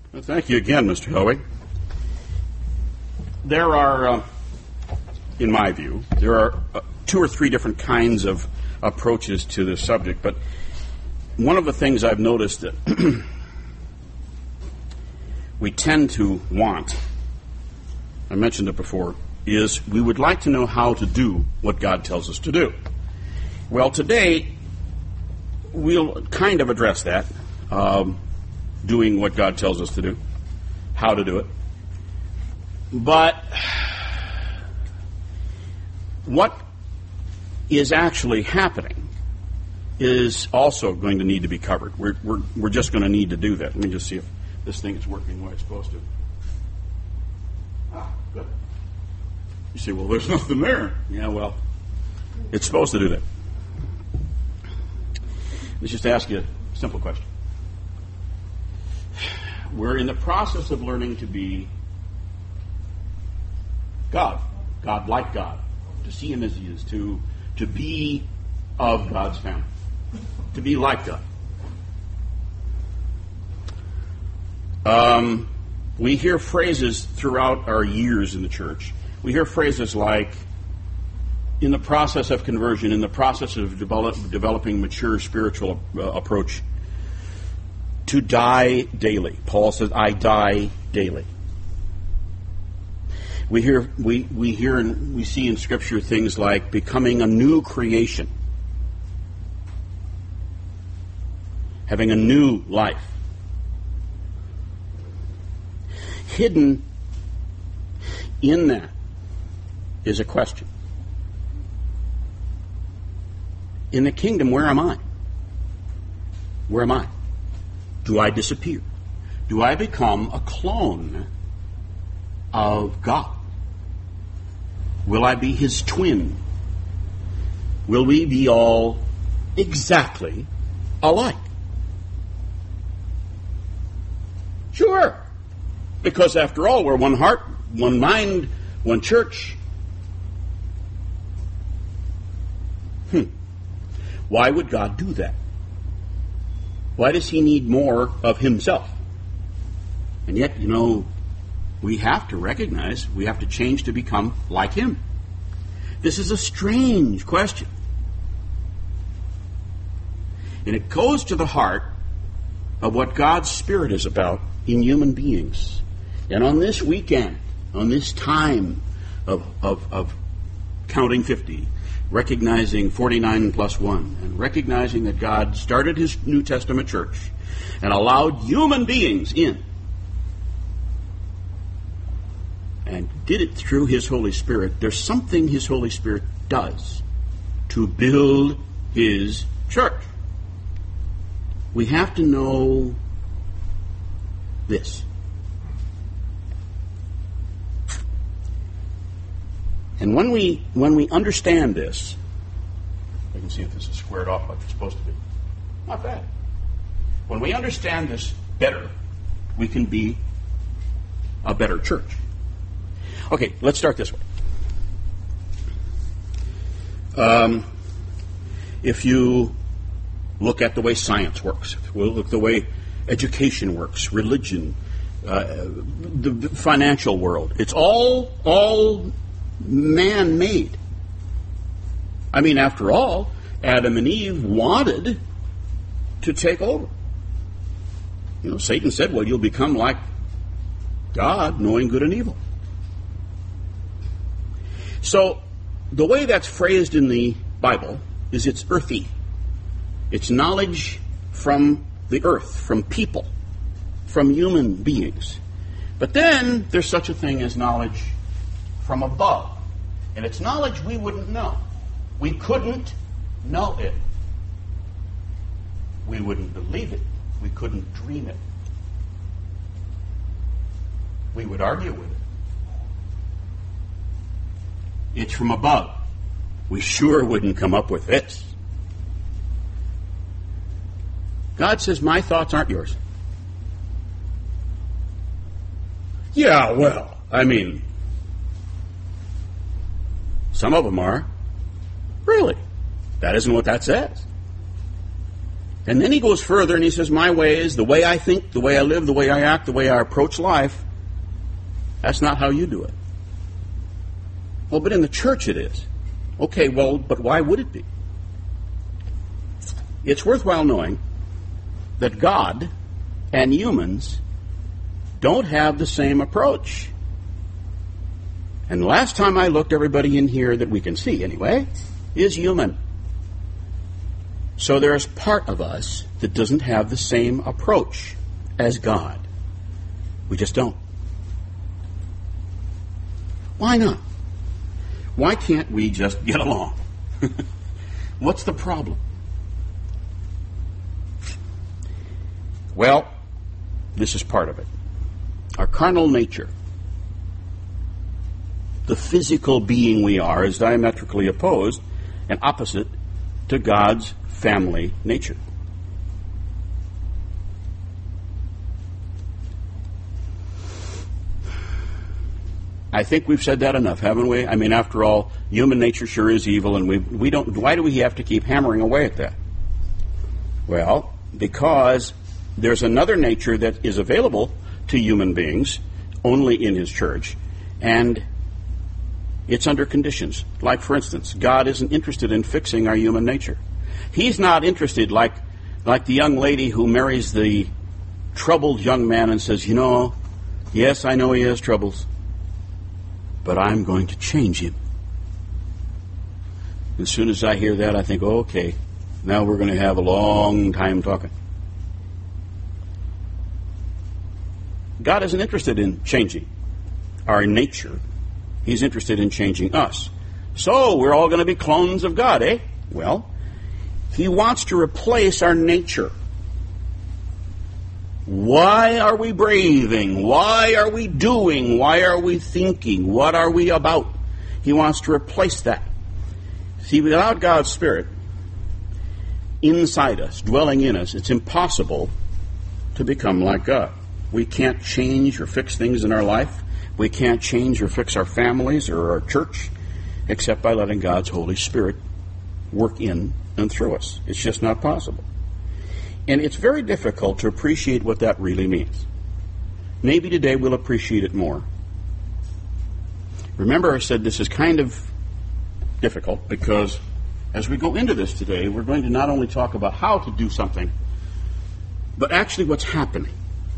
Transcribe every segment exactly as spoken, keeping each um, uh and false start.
Well, thank you again, Mister Helwig. There are, uh, in my view, there are uh, two or three different kinds of approaches to this subject, but one of the things I've noticed that we tend to want, I mentioned it before, is we would like to know how to do what God tells us to do. Well, today, we'll kind of address that, um, doing what God tells us to do, how to do it. But what is actually happening is also going to need to be covered. We're, we're, we're just going to need to do that. Let me just see if this thing is working the way it's supposed to. Ah, good. You say, well, there's nothing there. Yeah, well, it's supposed to do that. Let's just ask you a simple question. We're in the process of learning to be God, God like God, to see Him as He is, to, to be of God's family, to be like God. Um, we hear phrases throughout our years in the church. We hear phrases like, in the process of conversion, in the process of develop, developing mature spiritual uh, approach, to die daily. Paul says, I die daily. We hear, we, we hear and we see in Scripture things like becoming a new creation, having a new life. Hidden in that is a question. In the kingdom, where am I? Where am I? Do I disappear? Do I become a clone of God? Will I be His twin? Will we be all exactly alike? Sure. Because after all, we're one heart, one mind, one church. Hmm. Why would God do that? Why does He need more of Himself? And yet, you know, we have to recognize we have to change to become like Him. This is a strange question. And it goes to the heart of what God's Spirit is about in human beings. And on this weekend, on this time of, of, of counting fifty, recognizing forty-nine plus one, and recognizing that God started His New Testament church and allowed human beings in and did it through His Holy Spirit, there's something His Holy Spirit does to build His church. We have to know this. And when we when we understand this, I can see if this is squared off like it's supposed to be. Not bad. When we understand this better, we can be a better church. Okay, let's start this way. Um, if you look at the way science works, if we look at the way education works, religion, uh, the, the financial world, it's all all man-made. I mean, after all, Adam and Eve wanted to take over. You know, Satan said, well, you'll become like God, knowing good and evil. So, the way that's phrased in the Bible is it's earthy. It's knowledge from the earth, from people, from human beings. But then, there's such a thing as knowledge from above. And it's knowledge we wouldn't know. We couldn't know it. We wouldn't believe it. We couldn't dream it. We would argue with it. It's from above. We sure wouldn't come up with this. God says, my thoughts aren't yours. Yeah, well, I mean, some of them are. Really? That isn't what that says. And then he goes further and he says, my ways, the way I think, the way I live, the way I act, the way I approach life, that's not how you do it. Well, but in the church it is. Okay, well, but why would it be? It's worthwhile knowing that God and humans don't have the same approach. And the last time I looked, everybody in here that we can see anyway is human. So there's part of us that doesn't have the same approach as God. We just don't. Why not? Why can't we just get along? What's the problem? Well, this is part of it. Our carnal nature, the physical being we are, is diametrically opposed and opposite to God's family nature. I think we've said that enough, haven't we? I mean, after all, human nature sure is evil, and we we don't. Why do we have to keep hammering away at that? Well, because there's another nature that is available to human beings only in His church, and it's under conditions. Like, for instance, God isn't interested in fixing our human nature. He's not interested, like like the young lady who marries the troubled young man and says, you know, yes, I know he has troubles, but I'm going to change him. As soon as I hear that, I think, oh, okay, now we're going to have a long time talking. God isn't interested in changing our nature. He's interested in changing us. So we're all going to be clones of God, eh? Well, He wants to replace our nature. Why are we breathing? Why are we doing? Why are we thinking? What are we about? He wants to replace that. See, without God's Spirit inside us, dwelling in us, it's impossible to become like God. We can't change or fix things in our life. We can't change or fix our families or our church except by letting God's Holy Spirit work in and through us. It's just not possible. And it's very difficult to appreciate what that really means. Maybe today we'll appreciate it more. Remember, I said this is kind of difficult because as we go into this today, we're going to not only talk about how to do something, but actually what's happening.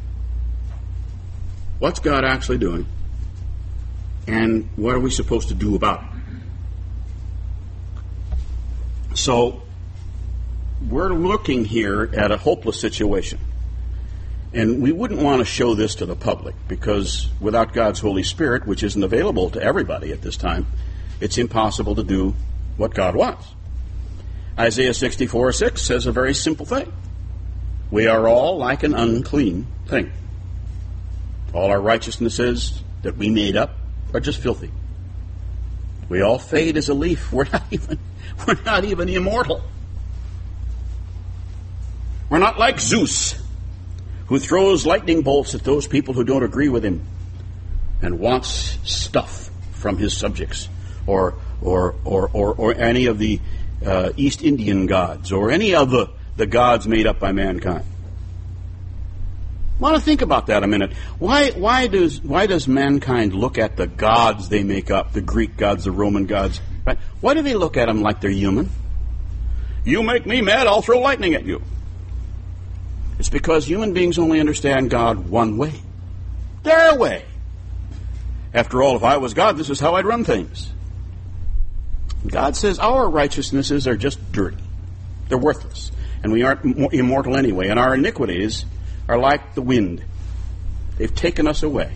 What's God actually doing? And what are we supposed to do about it? So, we're looking here at a hopeless situation. And we wouldn't want to show this to the public because without God's Holy Spirit, which isn't available to everybody at this time, it's impossible to do what God wants. Isaiah sixty-four six says a very simple thing. We are all like an unclean thing. All our righteousnesses that we made up are just filthy. We all fade as a leaf. We're not even, we're not even immortal. We're not like Zeus, who throws lightning bolts at those people who don't agree with him and wants stuff from his subjects, or or or or, or any of the uh, East Indian gods, or any of the, the gods made up by mankind. I want to think about that a minute. Why why does why does mankind look at the gods they make up, the Greek gods, the Roman gods? Right? Why do they look at them like they're human? You make me mad, I'll throw lightning at you. It's because human beings only understand God one way. Their way. After all, if I was God, this is how I'd run things. God says our righteousnesses are just dirty. They're worthless. And we aren't immortal anyway. And our iniquities are like the wind. They've taken us away.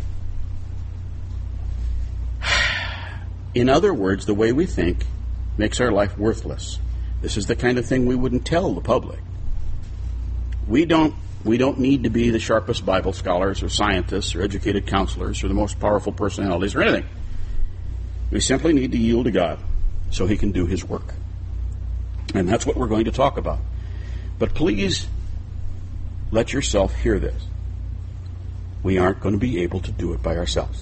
In other words, the way we think makes our life worthless. This is the kind of thing we wouldn't tell the public. We don't we don't need to be the sharpest Bible scholars or scientists or educated counselors or the most powerful personalities or anything. We simply need to yield to God so He can do His work. And that's what we're going to talk about. But please let yourself hear this. We aren't going to be able to do it by ourselves.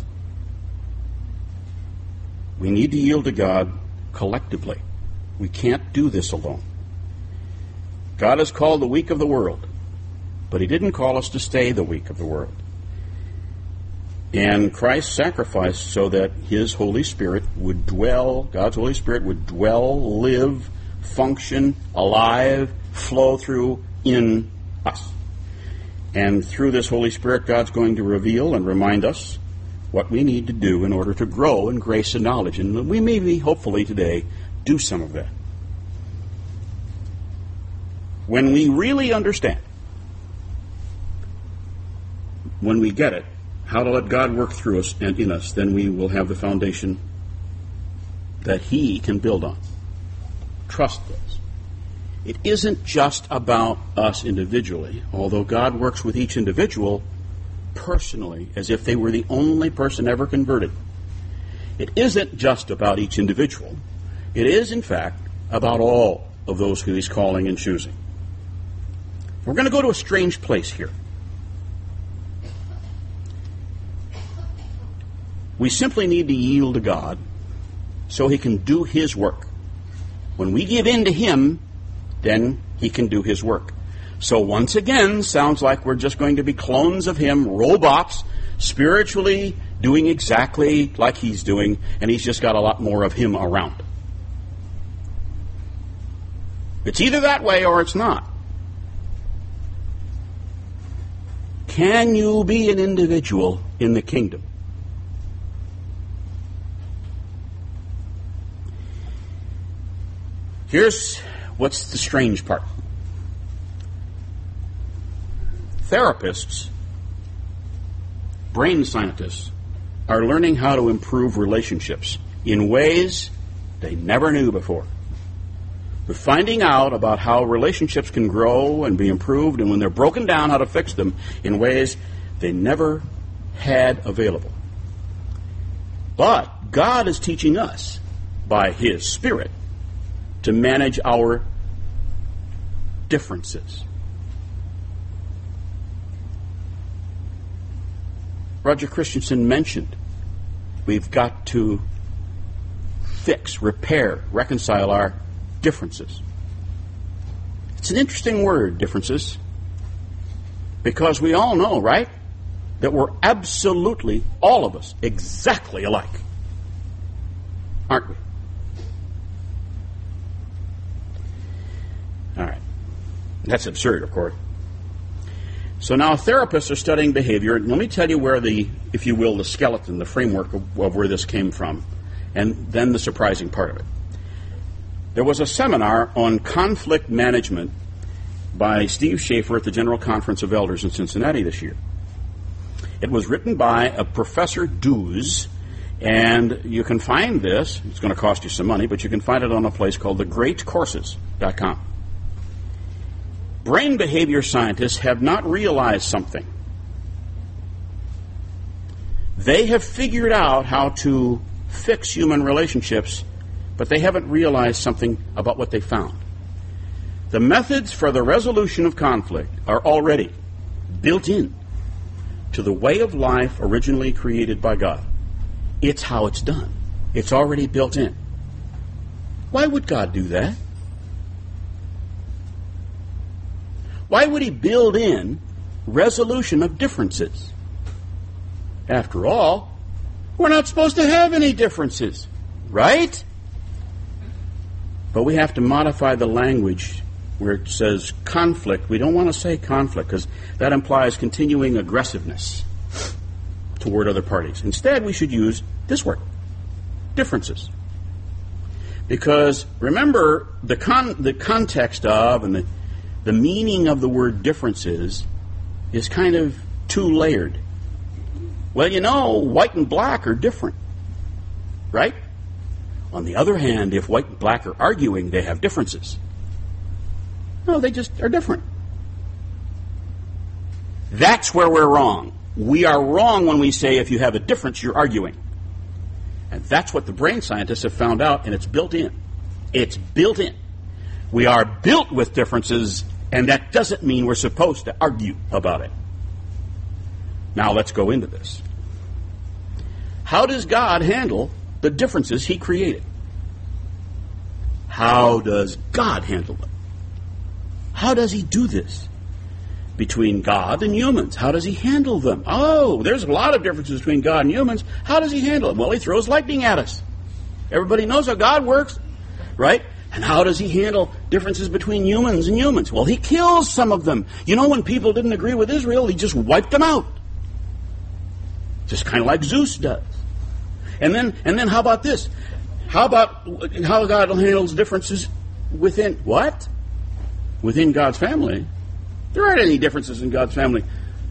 We need to yield to God collectively. We can't do this alone. God has called the weak of the world, but he didn't call us to stay the weak of the world. And Christ sacrificed so that his Holy Spirit would dwell, God's Holy Spirit would dwell, live, function, alive, flow through in us. And through this Holy Spirit, God's going to reveal and remind us what we need to do in order to grow in grace and knowledge. And we may, hopefully today, do some of that. When we really understand, when we get it, how to let God work through us and in us, then we will have the foundation that he can build on. Trust this. It isn't just about us individually, although God works with each individual personally, as if they were the only person ever converted. It isn't just about each individual. It is, in fact, about all of those who he's calling and choosing. We're going to go to a strange place here. We simply need to yield to God so he can do his work. When we give in to him, then he can do his work. So once again, sounds like we're just going to be clones of him, robots, spiritually doing exactly like he's doing, and he's just got a lot more of him around. It's either that way or it's not. Can you be an individual in the kingdom? Here's what's the strange part. Therapists, brain scientists, are learning how to improve relationships in ways they never knew before. They're finding out about how relationships can grow and be improved, and when they're broken down, how to fix them in ways they never had available. But God is teaching us by his Spirit to manage our differences. Roger Christensen mentioned we've got to fix, repair, reconcile our differences. It's an interesting word, differences, because we all know, right, that we're absolutely, all of us, exactly alike. Aren't we? All right. That's absurd, of course. So now therapists are studying behavior. Let me tell you where the, if you will, the skeleton, the framework of, of where this came from, and then the surprising part of it. There was a seminar on conflict management by Steve Schaefer at the General Conference of Elders in Cincinnati this year. It was written by a Professor Dewes, and you can find this, it's going to cost you some money, but you can find it on a place called the great courses dot com. Brain behavior scientists have not realized something. They have figured out how to fix human relationships, but they haven't realized something about what they found. The methods for the resolution of conflict are already built in to the way of life originally created by God. It's how it's done. It's already built in. Why would God do that? Why would he build in resolution of differences? After all, we're not supposed to have any differences, right? But we have to modify the language where it says conflict. We don't want to say conflict because that implies continuing aggressiveness toward other parties. Instead, we should use this word, differences. Because remember, the con- the context of and the The meaning of the word differences is kind of two-layered. Well, you know, white and black are different, right? On the other hand, if white and black are arguing, they have differences. No, they just are different. That's where we're wrong. We are wrong when we say if you have a difference, you're arguing. And that's what the brain scientists have found out, and it's built in. It's built in. We are built with differences, and that doesn't mean we're supposed to argue about it. Now let's go into this. How does God handle the differences he created? How does God handle them? How does he do this? Between God and humans. How does he handle them? Oh, there's a lot of differences between God and humans. How does he handle them? Well, he throws lightning at us. Everybody knows how God works, right? And how does he handle differences between humans and humans? Well, he kills some of them. You know, when people didn't agree with Israel, he just wiped them out. Just kind of like Zeus does. And then, and then how about this? How about how God handles differences within, what? Within God's family? There aren't any differences in God's family.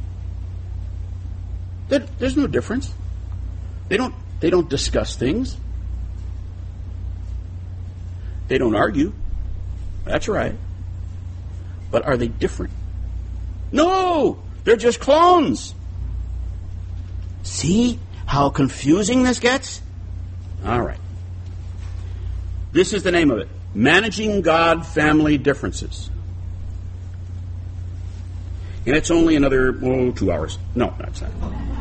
There, there's no difference. They don't, they don't discuss things. They don't argue. That's right. But are they different? No! They're just clones. See how confusing this gets? All right. This is the name of it. Managing God-Family Differences. And it's only another, oh, two hours. No, that's not.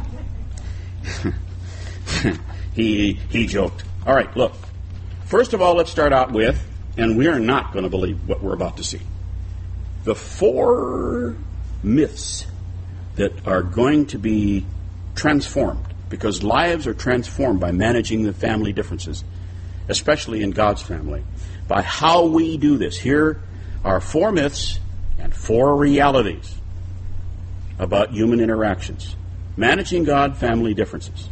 he, he joked. All right, look. First of all, let's start out with, and we are not going to believe what we're about to see, the four myths that are going to be transformed, because lives are transformed by managing the family differences, especially in God's family, by how we do this. Here are four myths and four realities about human interactions. Managing God-family differences.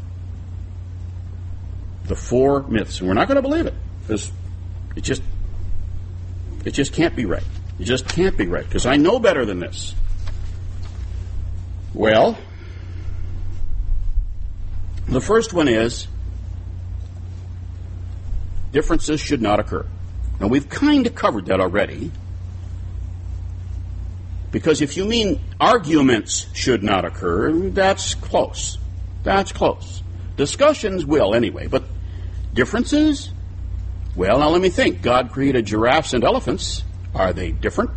The four myths. And we're not going to believe it, because it just, it just can't be right. It just can't be right, because I know better than this. Well, the first one is differences should not occur. Now, we've kind of covered that already, because if you mean arguments should not occur, that's close. That's close. Discussions will anyway, but differences? Well, now let me think. God created giraffes and elephants. Are they different?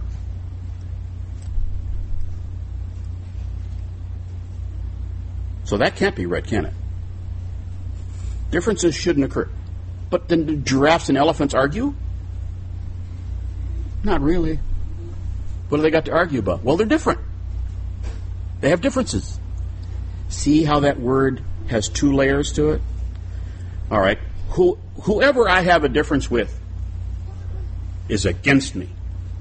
So that can't be right, can it? Differences shouldn't occur. But then do giraffes and elephants argue? Not really. What do they got to argue about? Well, they're different. They have differences. See how that word has two layers to it? All right. Who, whoever I have a difference with is against me.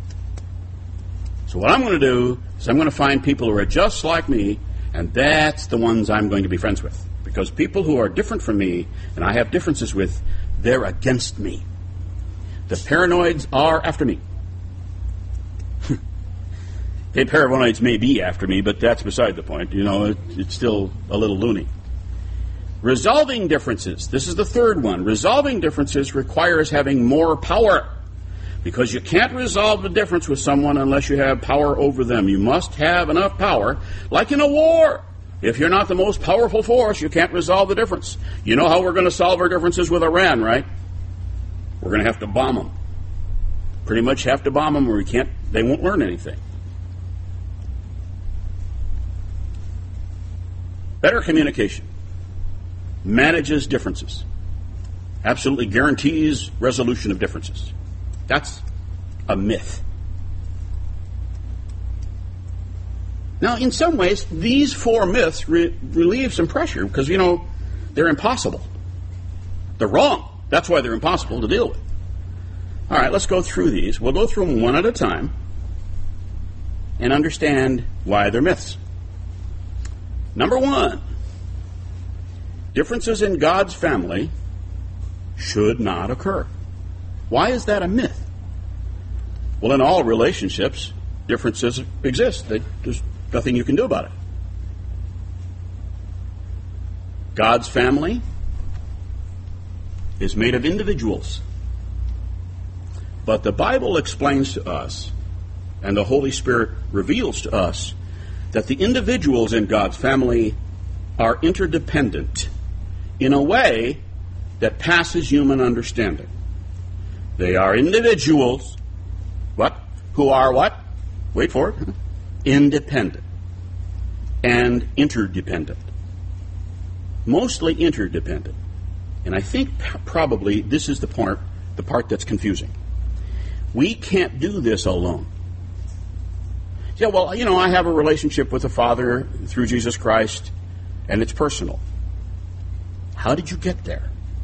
So what I'm going to do is I'm going to find people who are just like me, and that's the ones I'm going to be friends with. Because people who are different from me and I have differences with, they're against me. The paranoids are after me. The paranoids may be after me, but that's beside the point. You know, it, it's still a little loony. Resolving differences. This is the third one. Resolving differences requires having more power, because you can't resolve a difference with someone unless you have power over them. You must have enough power, like in a war. If you're not the most powerful force, you can't resolve the difference. You know how we're going to solve our differences with Iran, right? We're going to have to bomb them. Pretty much have to bomb them, or we can't. They won't learn anything. Better communication manages differences. Absolutely guarantees resolution of differences. That's a myth. Now, in some ways, these four myths re- relieve some pressure because, you know, they're impossible. They're wrong. That's why they're impossible to deal with. All right, let's go through these. We'll go through them one at a time and understand why they're myths. Number one, differences in God's family should not occur. Why is that a myth? Well, in all relationships, differences exist. They, there's nothing you can do about it. God's family is made of individuals. But the Bible explains to us, and the Holy Spirit reveals to us, that the individuals in God's family are interdependent in a way that passes human understanding. They are individuals, what? Who are what? Wait for it. Independent and interdependent. Mostly interdependent. And I think p- probably this is the part, the part that's confusing. We can't do this alone. Yeah, well, you know, I have a relationship with the Father through Jesus Christ, and it's personal. How did you get there?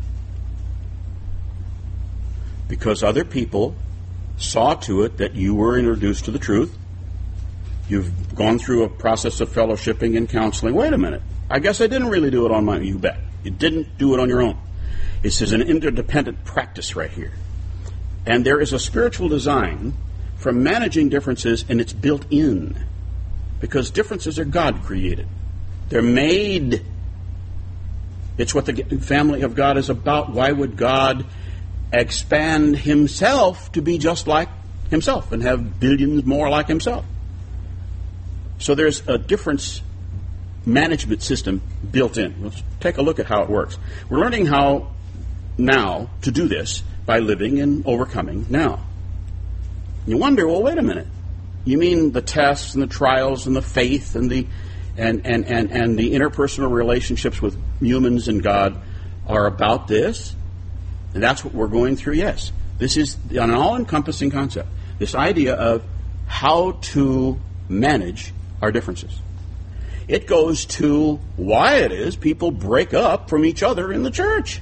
Because other people saw to it that you were introduced to the truth. You've gone through a process of fellowshipping and counseling. Wait a minute. I guess I didn't really do it on my own. You bet. You didn't do it on your own. This is an interdependent practice right here. And there is a spiritual design for managing differences, and it's built in. Because differences are God created. They're made. It's what the family of God is about. Why would God expand himself to be just like himself and have billions more like himself? So there's a difference management system built in. Let's take a look at how it works. We're learning how now to do this by living and overcoming now. You wonder, well, wait a minute. You mean the tests and the trials and the faith and the and, and, and, and the interpersonal relationships with humans and God are about this? And that's what we're going through? Yes. This is an all-encompassing concept. This idea of how to manage our differences. It goes to why it is people break up from each other in the church.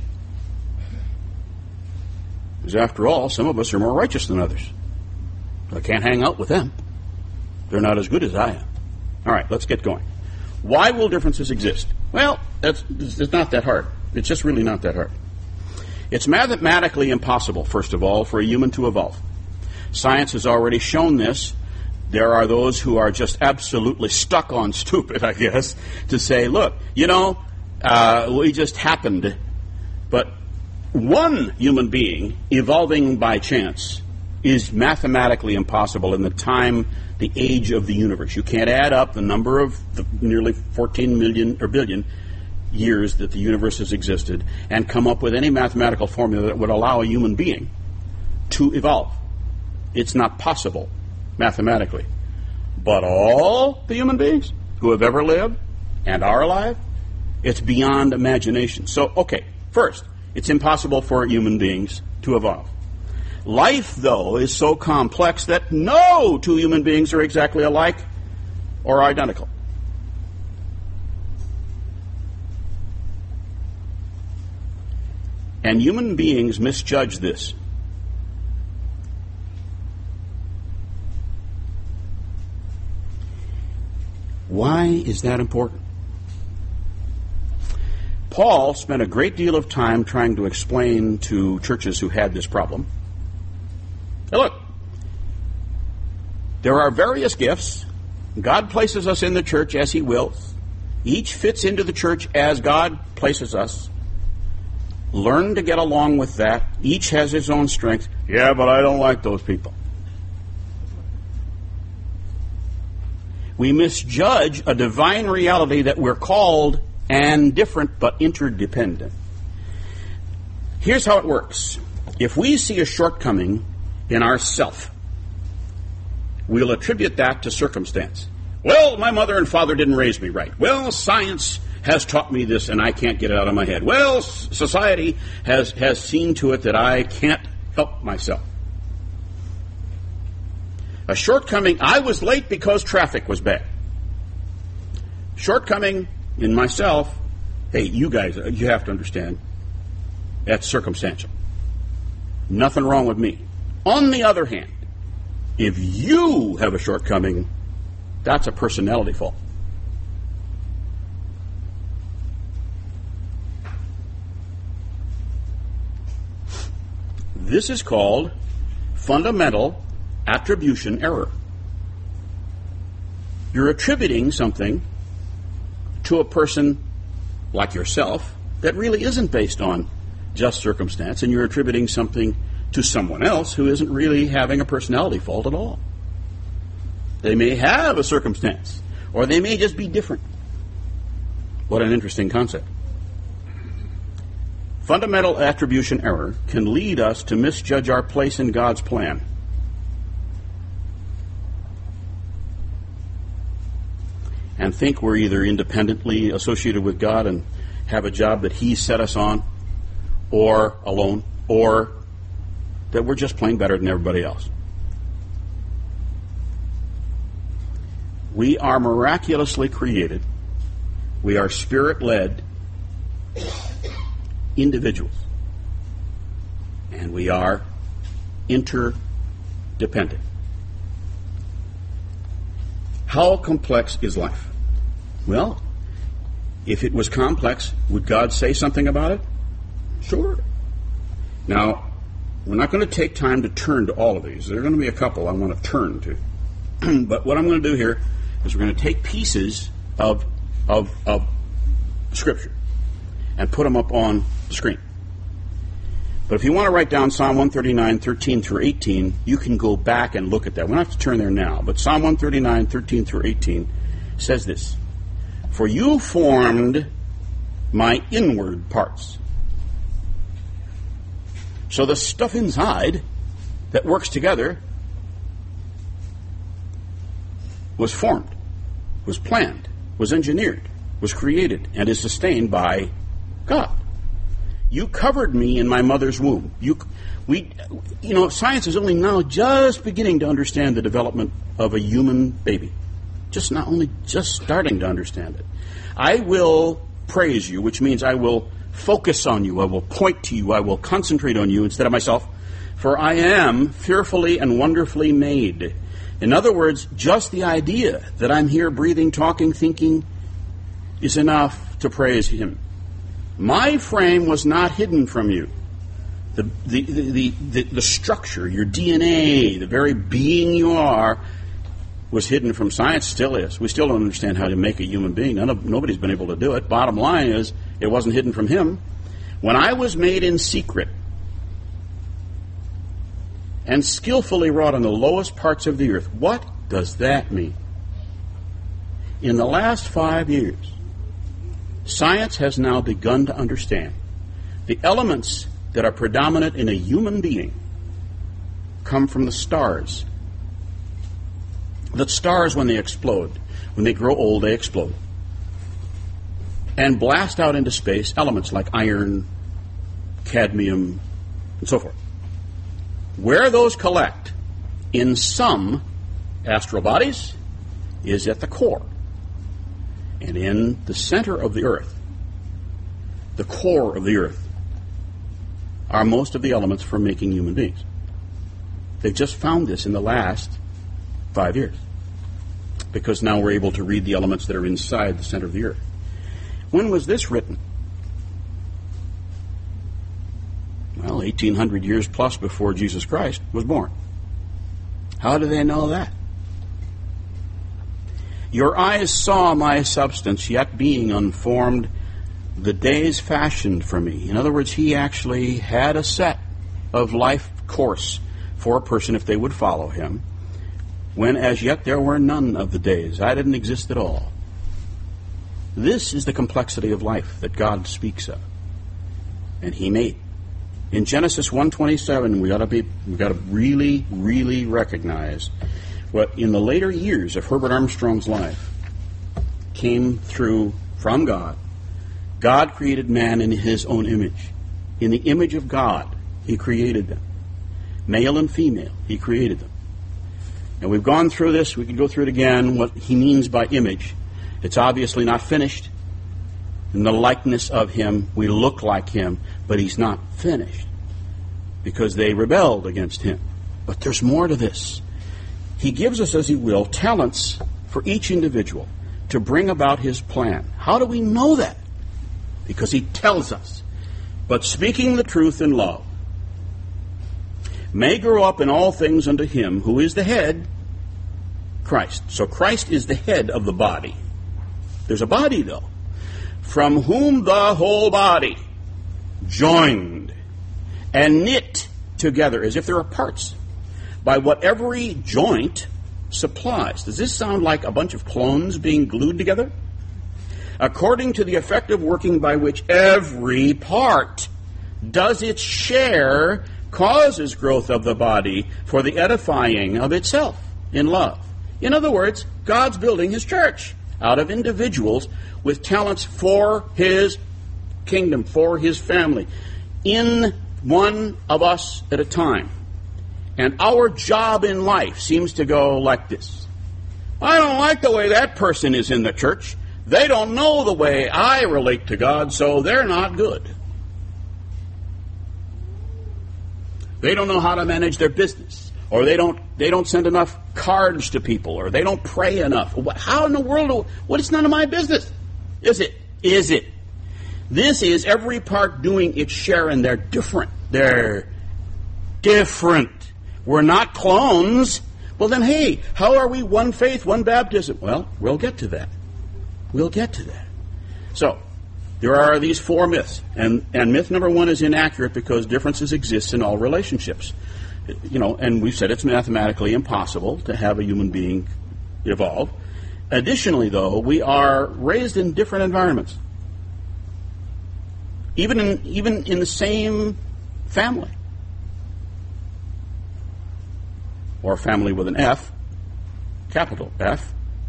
Because after all, some of us are more righteous than others. I can't hang out with them. They're not as good as I am. All right, let's get going. Why will differences exist? Well, that's, it's not that hard. It's just really not that hard. It's mathematically impossible, first of all, for a human to evolve. Science has already shown this. There are those who are just absolutely stuck on stupid, I guess, to say, look, you know, uh, we just happened. But one human being evolving by chance is mathematically impossible in the time, the age of the universe. You can't add up the number of the nearly fourteen million or billion years that the universe has existed and come up with any mathematical formula that would allow a human being to evolve. It's not possible mathematically. But all the human beings who have ever lived and are alive, it's beyond imagination. So, okay, first, it's impossible for human beings to evolve. Life, though, is so complex that no two human beings are exactly alike or identical. And human beings misjudge this. Why is that important? Paul spent a great deal of time trying to explain to churches who had this problem. Now look, there are various gifts. God places us in the church as he wills. Each fits into the church as God places us. Learn to get along with that. Each has his own strength. Yeah, but I don't like those people. We misjudge a divine reality that we're called and different but interdependent. Here's how it works. If we see a shortcoming in ourself, we'll attribute that to circumstance. Well, my mother and father didn't raise me right. Well, science has taught me this and I can't get it out of my head. Well, society has, has seen to it that I can't help myself. A shortcoming, I was late because traffic was bad. Shortcoming in myself, hey, you guys, you have to understand, that's circumstantial. Nothing wrong with me. On the other hand, if you have a shortcoming, that's a personality fault. This is called fundamental attribution error. You're attributing something to a person like yourself that really isn't based on just circumstance, and you're attributing something to someone else who isn't really having a personality fault at all. They may have a circumstance, or they may just be different. What an interesting concept. Fundamental attribution error can lead us to misjudge our place in God's plan. And think we're either independently associated with God and have a job that he set us on, or alone, or that we're just plain better than everybody else. We are miraculously created. We are spirit-led individuals. And we are interdependent. How complex is life? Well, if it was complex, would God say something about it? Sure. Now, we're not going to take time to turn to all of these. There are going to be a couple I want to turn to. But what I'm going to do here is we're going to take pieces of, of, of Scripture and put them up on the screen. But if you want to write down Psalm one thirty-nine, thirteen through eighteen, you can go back and look at that. We don't have to turn there now. But Psalm one thirty-nine, thirteen through eighteen says this: For you formed my inward parts. So the stuff inside that works together was formed, was planned, was engineered, was created, and is sustained by God. You covered me in my mother's womb. You, we, you know, science is only now just beginning to understand the development of a human baby. Just not only just starting to understand it. I will praise you, which means I will focus on you. I will point to you. I will concentrate on you instead of myself. For I am fearfully and wonderfully made. In other words, just the idea that I'm here breathing, talking, thinking is enough to praise him. My frame was not hidden from you. The, the, the, the, the structure, your D N A, the very being you are, was hidden from science, still is. We still don't understand how to make a human being. None of, nobody's been able to do it. Bottom line is, it wasn't hidden from him. When I was made in secret and skillfully wrought on the lowest parts of the earth, what does that mean? In the last five years, science has now begun to understand the elements that are predominant in a human being come from the stars. The stars, when they explode, when they grow old, they explode and blast out into space elements like iron, cadmium, and so forth. Where those collect in some astral bodies is at the core. And in the center of the earth, the core of the earth, are most of the elements for making human beings. They've just found this in the last five years. Because now we're able to read the elements that are inside the center of the earth. When was this written? Well, eighteen hundred years plus before Jesus Christ was born. How do they know that? Your eyes saw my substance, yet being unformed, the days fashioned for me. In other words, he actually had a set of life course for a person if they would follow him, when as yet there were none of the days. I didn't exist at all. This is the complexity of life that God speaks of, and he made. In Genesis one twenty-seven, we got to be, we got to really, really recognize what in the later years of Herbert Armstrong's life came through from God. God created man in his own image. In the image of God, he created them. Male and female, he created them. And we've gone through this. We can go through it again, what he means by image. It's obviously not finished. In the likeness of him, we look like him, but he's not finished because they rebelled against him. But there's more to this. He gives us, as he will, talents for each individual to bring about his plan. How do we know that? Because he tells us. But speaking the truth in love may grow up in all things unto him who is the head, Christ. So Christ is the head of the body. There's a body, though, from whom the whole body, joined and knit together, as if there are parts, by what every joint supplies. Does this sound like a bunch of clones being glued together? According to the effective working by which every part does its share, causes growth of the body for the edifying of itself in love. In other words, God's building his church out of individuals with talents for his kingdom, for his family, in one of us at a time. And our job in life seems to go like this. I don't like the way that person is in the church. They don't know the way I relate to God, so they're not good. They don't know how to manage their business, or they don't they don't send enough cards to people, or they don't pray enough. How in the world? Do, what? It's none of my business. Is it? Is it? This is every part doing its share, and they're different. They're different. We're not clones. Well, then, hey, how are we one faith, one baptism? Well, we'll get to that. We'll get to that. So, there are these four myths. And, and myth number one is inaccurate because differences exist in all relationships. You know, and we've said it's mathematically impossible to have a human being evolve. Additionally, though, we are raised in different environments. Even in, even in the same family. Or family with an F, capital F.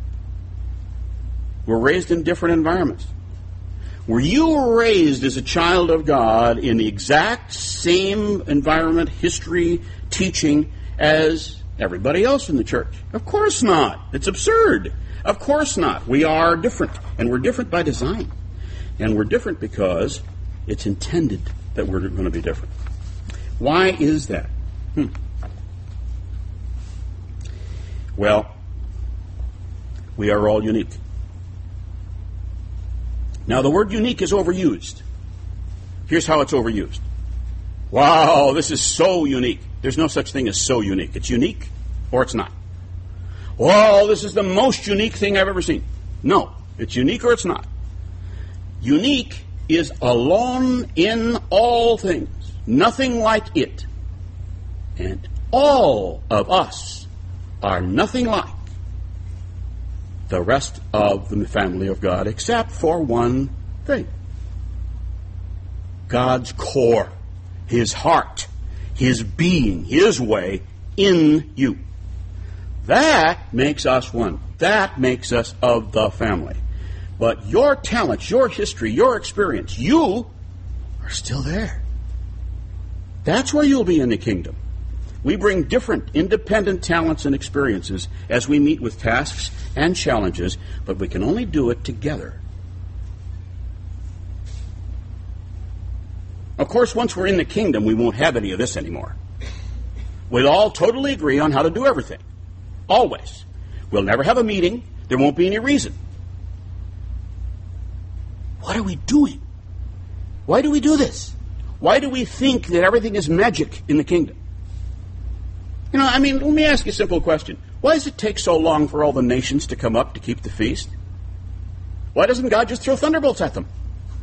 We're raised in different environments. Were you raised as a child of God in the exact same environment, history, teaching as everybody else in the church? Of course not. It's absurd. Of course not. We are different, and we're different by design. And we're different because it's intended that we're going to be different. Why is that? Hmm. Well, we are all unique. Now, the word unique is overused. Here's how it's overused. Wow, this is so unique. There's no such thing as so unique. It's unique or it's not. Wow, this is the most unique thing I've ever seen. No, it's unique or it's not. Unique is alone in all things. Nothing like it. And all of us are nothing like the rest of the family of God, except for one thing. God's core, His heart, His being, His way in you. That makes us one. That makes us of the family. But your talents, your history, your experience, you are still there. That's where you'll be in the kingdom. We bring different, independent talents and experiences as we meet with tasks and challenges, but we can only do it together. Of course, once we're in the kingdom, we won't have any of this anymore. We'll all totally agree on how to do everything. Always. We'll never have a meeting. There won't be any reason. What are we doing? Why do we do this? Why do we think that everything is magic in the kingdom? You know, I mean, let me ask you a simple question. Why does it take so long for all the nations to come up to keep the feast? Why doesn't God just throw thunderbolts at them?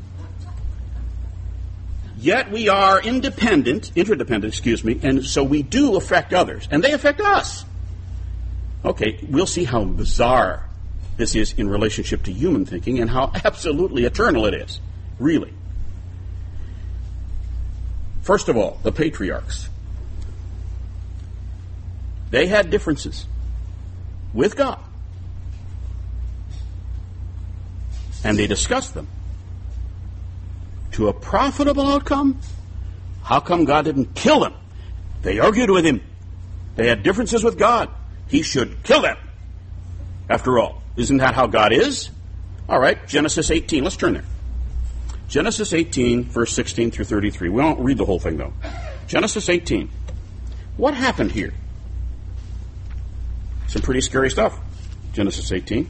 Yet we are independent, interdependent, excuse me, and so we do affect others, and they affect us. Okay, we'll see how bizarre this is in relationship to human thinking and how absolutely eternal it is, really. First of all, the patriarchs. They had differences with God. And they discussed them. To a profitable outcome? How come God didn't kill them? They argued with him. They had differences with God. He should kill them. After all, isn't that how God is? All right, Genesis eighteen. Let's turn there. Genesis eighteen, verse sixteen through thirty-three. We won't read the whole thing, though. Genesis eighteen. What happened here? Some pretty scary stuff. Genesis eighteen.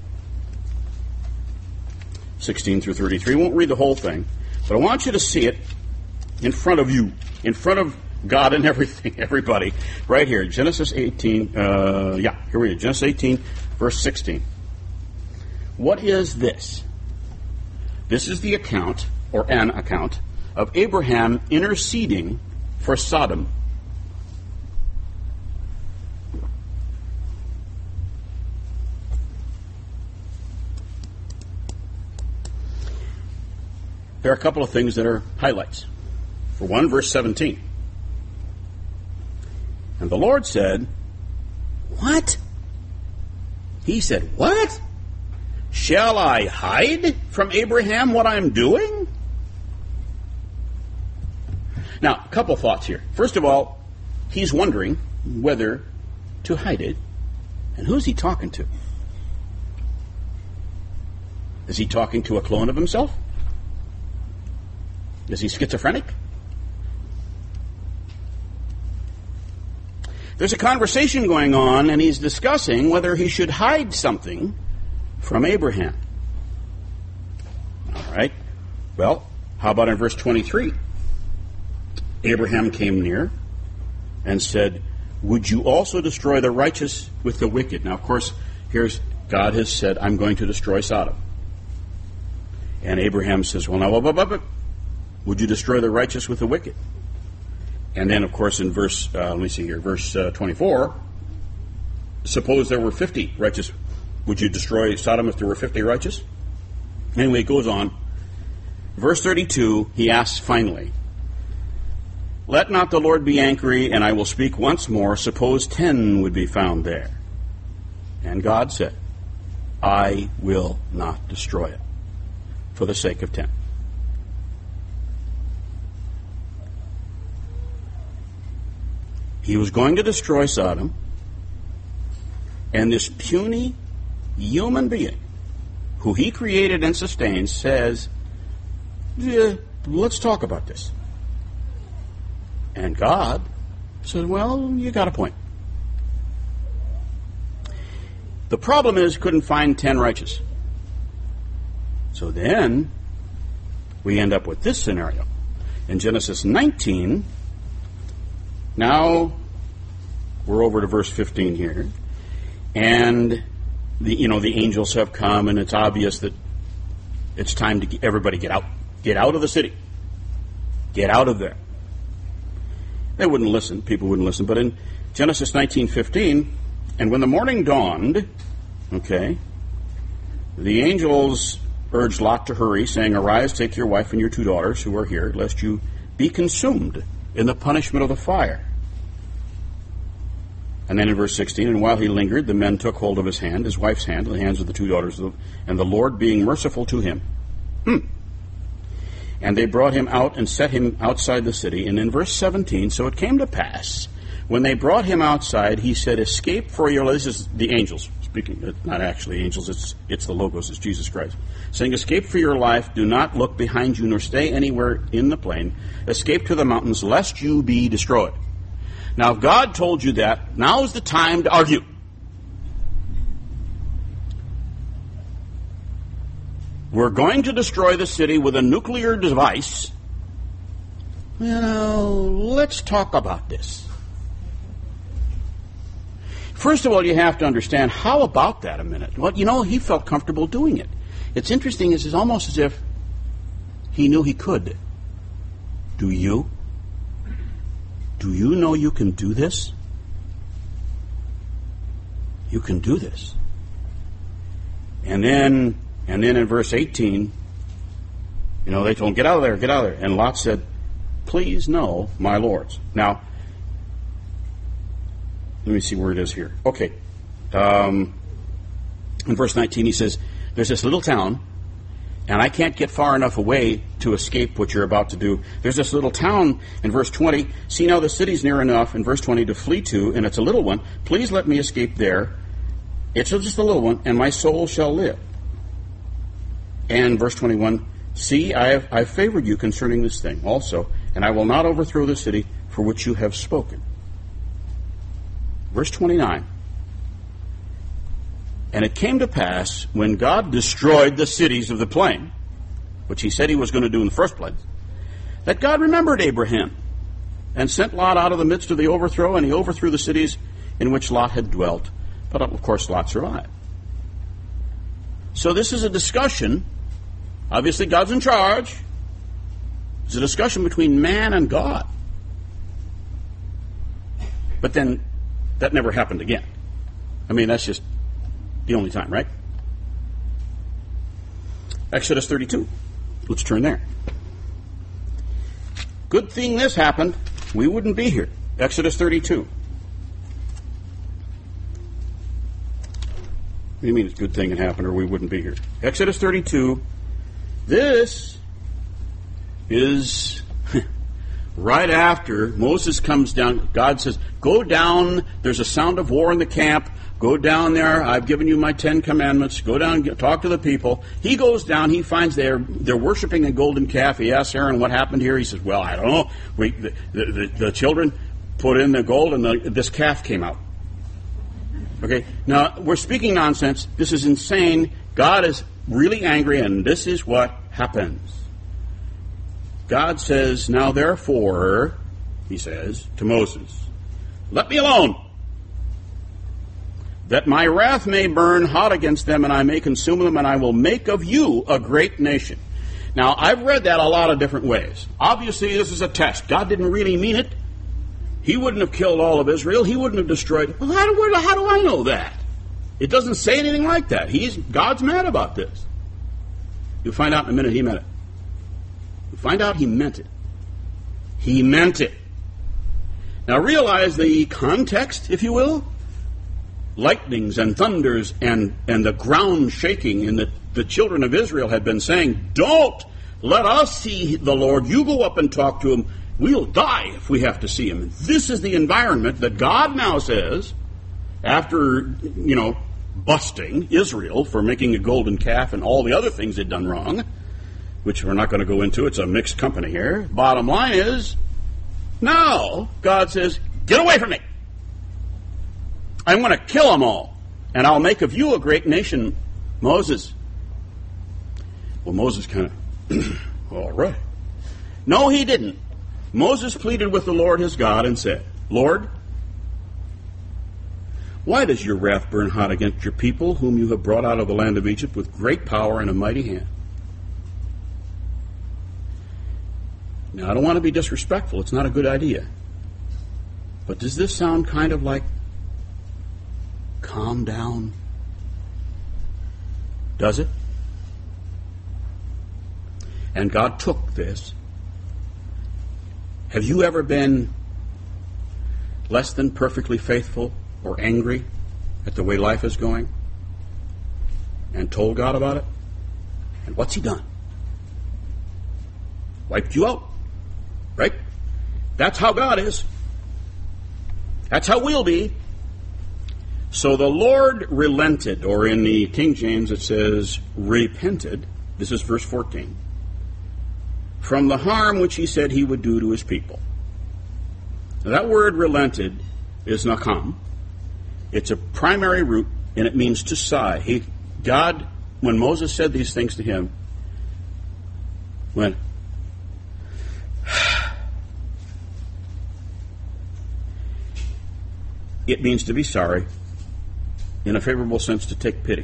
sixteen through thirty-three. We won't read the whole thing, but I want you to see it in front of you, in front of God and everything, everybody, right here. Genesis eighteen, uh, yeah, here we are. Genesis eighteen, verse sixteen. What is this? This is the account, or an account, of Abraham interceding for Sodom. There are a couple of things that are highlights. For one, verse seventeen. And the Lord said, what? He said, what? Shall I hide from Abraham what I'm doing? Now, a couple thoughts here. First of all, he's wondering whether to hide it. And who's he talking to? Is he talking to a clone of himself? Is he schizophrenic? There's a conversation going on, and he's discussing whether he should hide something from Abraham. All right. Well, how about in verse twenty-three? Abraham came near and said, would you also destroy the righteous with the wicked? Now, of course, here's God has said, I'm going to destroy Sodom. And Abraham says, well, now, blah, blah, blah, would you destroy the righteous with the wicked? And then, of course, in verse, uh, let me see here, verse uh, twenty-four, suppose there were fifty righteous. Would you destroy Sodom if there were fifty righteous? Anyway, it goes on. Verse thirty-two, he asks finally, let not the Lord be angry, and I will speak once more. Suppose ten would be found there. And God said, I will not destroy it for the sake of ten. He was going to destroy Sodom, and this puny human being who he created and sustains says, yeah, let's talk about this. And God said, well, you got a point. The problem is, couldn't find ten righteous. So then we end up with this scenario. In Genesis nineteen, now we're over to verse fifteen here, and the you know the angels have come, and it's obvious that it's time to get, everybody get out, get out of the city, get out of there. They wouldn't listen. People wouldn't listen. But in Genesis nineteen fifteen, and when the morning dawned, okay, the angels urged Lot to hurry, saying, arise, take your wife and your two daughters who are here, lest you be consumed in the punishment of the fire. And then in verse sixteen, and while he lingered, the men took hold of his hand, his wife's hand, and the hands of the two daughters, and the Lord being merciful to him. Hmm. And they brought him out and set him outside the city. And in verse seventeen, so it came to pass, when they brought him outside, he said, escape for your life. This is the angels speaking, not actually angels, it's it's the Logos, it's Jesus Christ. Saying, escape for your life, do not look behind you, nor stay anywhere in the plain. Escape to the mountains, lest you be destroyed. Now, if God told you that, now is the time to argue. We're going to destroy the city with a nuclear device. You know, let's talk about this. First of all, you have to understand, how about that a minute? Well, you know, he felt comfortable doing it. It's interesting, it's almost as if he knew he could. Do you? Do you know you can do this? You can do this. And then, and then in verse eighteen, you know, they told him, get out of there, get out of there. And Lot said, please no, my lords. Now, let me see where it is here. Okay. Um, in verse nineteen, he says, there's this little town, and I can't get far enough away to escape what you're about to do. There's this little town in verse twenty. See, now the city's near enough in verse twenty to flee to, and it's a little one. Please let me escape there. It's just a little one, and my soul shall live. And verse twenty-one, see, I have I've favored you concerning this thing also, and I will not overthrow the city for which you have spoken. Verse twenty-nine, and it came to pass, when God destroyed the cities of the plain, which he said he was going to do in the first place, that God remembered Abraham and sent Lot out of the midst of the overthrow, and he overthrew the cities in which Lot had dwelt. But of course, Lot survived. So this is a discussion. Obviously, God's in charge. It's a discussion between man and God. But then, that never happened again. I mean, that's just the only time, right? Exodus thirty-two. Let's turn there. Good thing this happened. We wouldn't be here. Exodus thirty-two. What do you mean it's a good thing it happened or we wouldn't be here? Exodus thirty-two. This is right after Moses comes down. God says, go down. There's a sound of war in the camp. Go down there. I've given you my Ten Commandments. Go down and get, talk to the people. He goes down. He finds they're they're worshiping a golden calf. He asks Aaron, what happened here? He says, well, I don't know. We, the, the, the children put in the gold, and the, this calf came out. Okay? Now, we're speaking nonsense. This is insane. God is really angry, and this is what happens. God says, now therefore, he says to Moses, let me alone, that my wrath may burn hot against them, and I may consume them, and I will make of you a great nation. Now, I've read that a lot of different ways. Obviously, this is a test. God didn't really mean it. He wouldn't have killed all of Israel. He wouldn't have destroyed. Well, how do, how do I know that? It doesn't say anything like that. He's God's mad about this. You'll find out in a minute he meant it. You'll find out he meant it. He meant it. Now realize the context, if you will. Lightnings and thunders and, and the ground shaking, and the, the children of Israel had been saying, don't let us see the Lord. You go up and talk to him. We'll die if we have to see him. This is the environment that God now says, after, you know, busting Israel for making a golden calf and all the other things they'd done wrong, which we're not going to go into. It's a mixed company here. Bottom line is, now God says, get away from me. I'm going to kill them all, and I'll make of you a great nation, Moses. Well, Moses kind of, all right. No, he didn't. Moses pleaded with the Lord his God and said, Lord, why does your wrath burn hot against your people, whom you have brought out of the land of Egypt with great power and a mighty hand? Now, I don't want to be disrespectful. It's not a good idea. But does this sound kind of like calm down? Does it? And God took this. Have you ever been less than perfectly faithful or angry at the way life is going and told God about it? And what's he done? Wiped you out. Right? That's how God is. That's how we'll be. So the Lord relented, or in the King James it says repented. This is verse fourteen. From the harm which he said he would do to his people. Now, that word relented is nakam. It's a primary root, and it means to sigh. He, God, when Moses said these things to him, went, it means to be sorry, in a favorable sense, to take pity.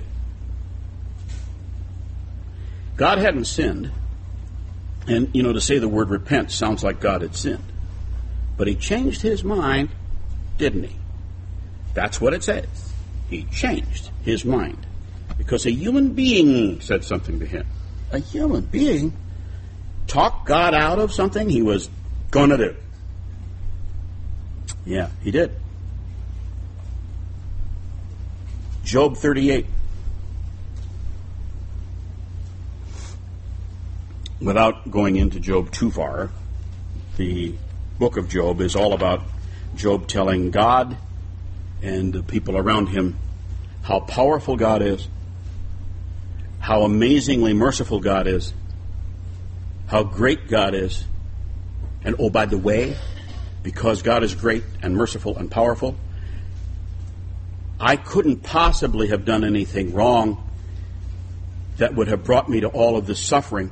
God hadn't sinned. And, you know, to say the word repent sounds like God had sinned. But he changed his mind, didn't he? That's what it says. He changed his mind. Because a human being said something to him. A human being talked God out of something he was going to do. Yeah, he did. Job thirty-eight. Without going into Job too far, the book of Job is all about Job telling God and the people around him how powerful God is, how amazingly merciful God is, how great God is. And oh, by the way, because God is great and merciful and powerful, I couldn't possibly have done anything wrong that would have brought me to all of this suffering.